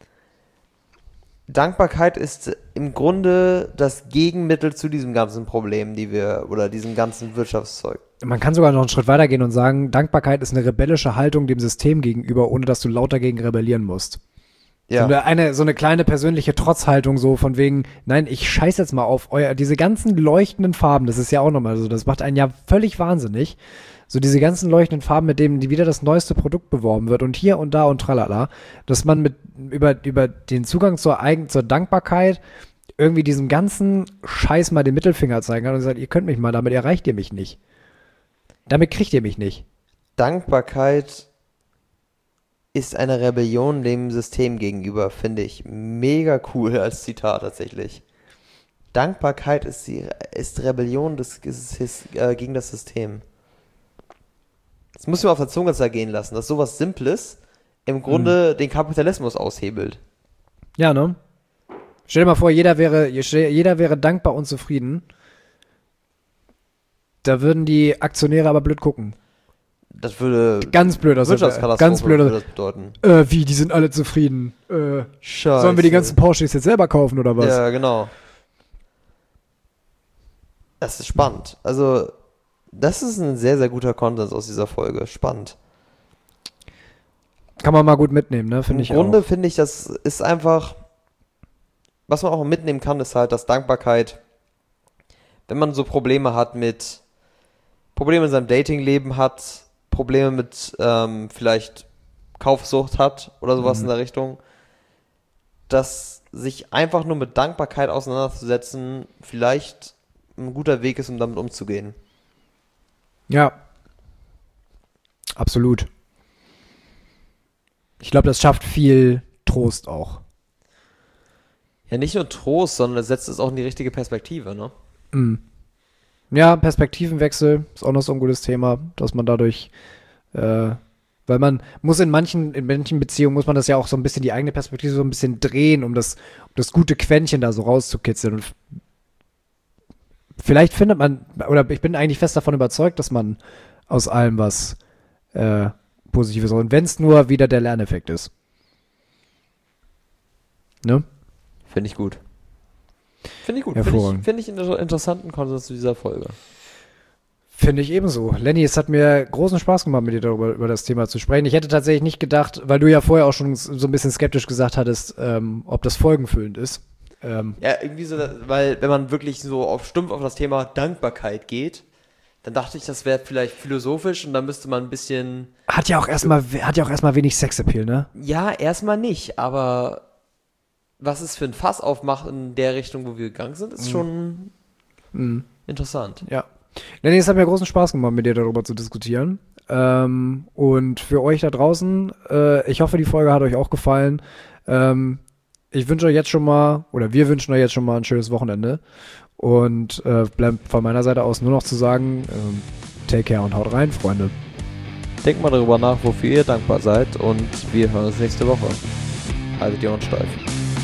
ist im Grunde das Gegenmittel zu diesem ganzen Problem, oder diesem ganzen Wirtschaftszeug. Man kann sogar noch einen Schritt weiter gehen und sagen, Dankbarkeit ist eine rebellische Haltung dem System gegenüber, ohne dass du laut dagegen rebellieren musst. Ja. So eine kleine persönliche Trotzhaltung, so von wegen, nein, ich scheiß jetzt mal auf diese ganzen leuchtenden Farben, das ist ja auch nochmal so, das macht einen ja völlig wahnsinnig. So diese ganzen leuchtenden Farben, mit denen wieder das neueste Produkt beworben wird und hier und da und tralala, dass man über den Zugang zur Dankbarkeit irgendwie diesem ganzen Scheiß mal den Mittelfinger zeigen kann und sagt, ihr könnt mich mal, damit erreicht ihr mich nicht. Damit kriegt ihr mich nicht. Dankbarkeit ist eine Rebellion dem System gegenüber, finde ich mega cool als Zitat tatsächlich. Dankbarkeit ist Rebellion gegen das System. Das muss man auf der Zunge zergehen lassen, dass sowas Simples im Grunde den Kapitalismus aushebelt. Ja, ne? Stell dir mal vor, jeder wäre dankbar und zufrieden. Da würden die Aktionäre aber blöd gucken. Das würde ganz blöd würde das bedeuten. Wie, die sind alle zufrieden. Scheiße. Sollen wir die ganzen Porsches jetzt selber kaufen oder was? Ja, genau. Das ist spannend. Also, das ist ein sehr, sehr guter Konsens aus dieser Folge. Spannend. Kann man mal gut mitnehmen, ne? Finde ich auch. Im Grunde finde ich, das ist einfach, was man auch mitnehmen kann, ist halt, dass Dankbarkeit, wenn man so Probleme in seinem Datingleben hat, Probleme mit vielleicht Kaufsucht hat oder sowas in der Richtung, dass sich einfach nur mit Dankbarkeit auseinanderzusetzen vielleicht ein guter Weg ist, um damit umzugehen. Ja. Absolut. Ich glaube, das schafft viel Trost auch. Ja, nicht nur Trost, sondern es setzt es auch in die richtige Perspektive, ne? Mhm. Ja, Perspektivenwechsel ist auch noch so ein gutes Thema, dass man dadurch, weil man muss in manchen Beziehungen muss man das ja auch so ein bisschen die eigene Perspektive so ein bisschen drehen, um das gute Quäntchen da so rauszukitzeln. Und vielleicht findet man, oder ich bin eigentlich fest davon überzeugt, dass man aus allem was Positives hat. Und wenn es nur wieder der Lerneffekt ist. Ne? Finde ich gut. Finde ich gut. Hervorragend. Finde ich einen interessanten Konsens zu dieser Folge. Finde ich ebenso. Lenny, es hat mir großen Spaß gemacht, mit dir darüber über das Thema zu sprechen. Ich hätte tatsächlich nicht gedacht, weil du ja vorher auch schon so ein bisschen skeptisch gesagt hattest, ob das folgenfüllend ist. Ja, irgendwie so, weil wenn man wirklich so stumpf auf das Thema Dankbarkeit geht, dann dachte ich, das wäre vielleicht philosophisch und dann müsste man ein bisschen... Hat ja auch erstmal wenig Sexappeal, ne? Ja, erstmal nicht, aber was es für ein Fass aufmacht in der Richtung, wo wir gegangen sind, ist schon interessant. Ja. Lenny, es hat mir großen Spaß gemacht, mit dir darüber zu diskutieren. Und für euch da draußen, ich hoffe, die Folge hat euch auch gefallen. Ich wünsche euch jetzt schon mal, oder wir wünschen euch jetzt schon mal ein schönes Wochenende. Und bleibt von meiner Seite aus nur noch zu sagen, take care und haut rein, Freunde. Denkt mal darüber nach, wofür ihr dankbar seid und wir hören uns nächste Woche. Haltet die Ohren steif.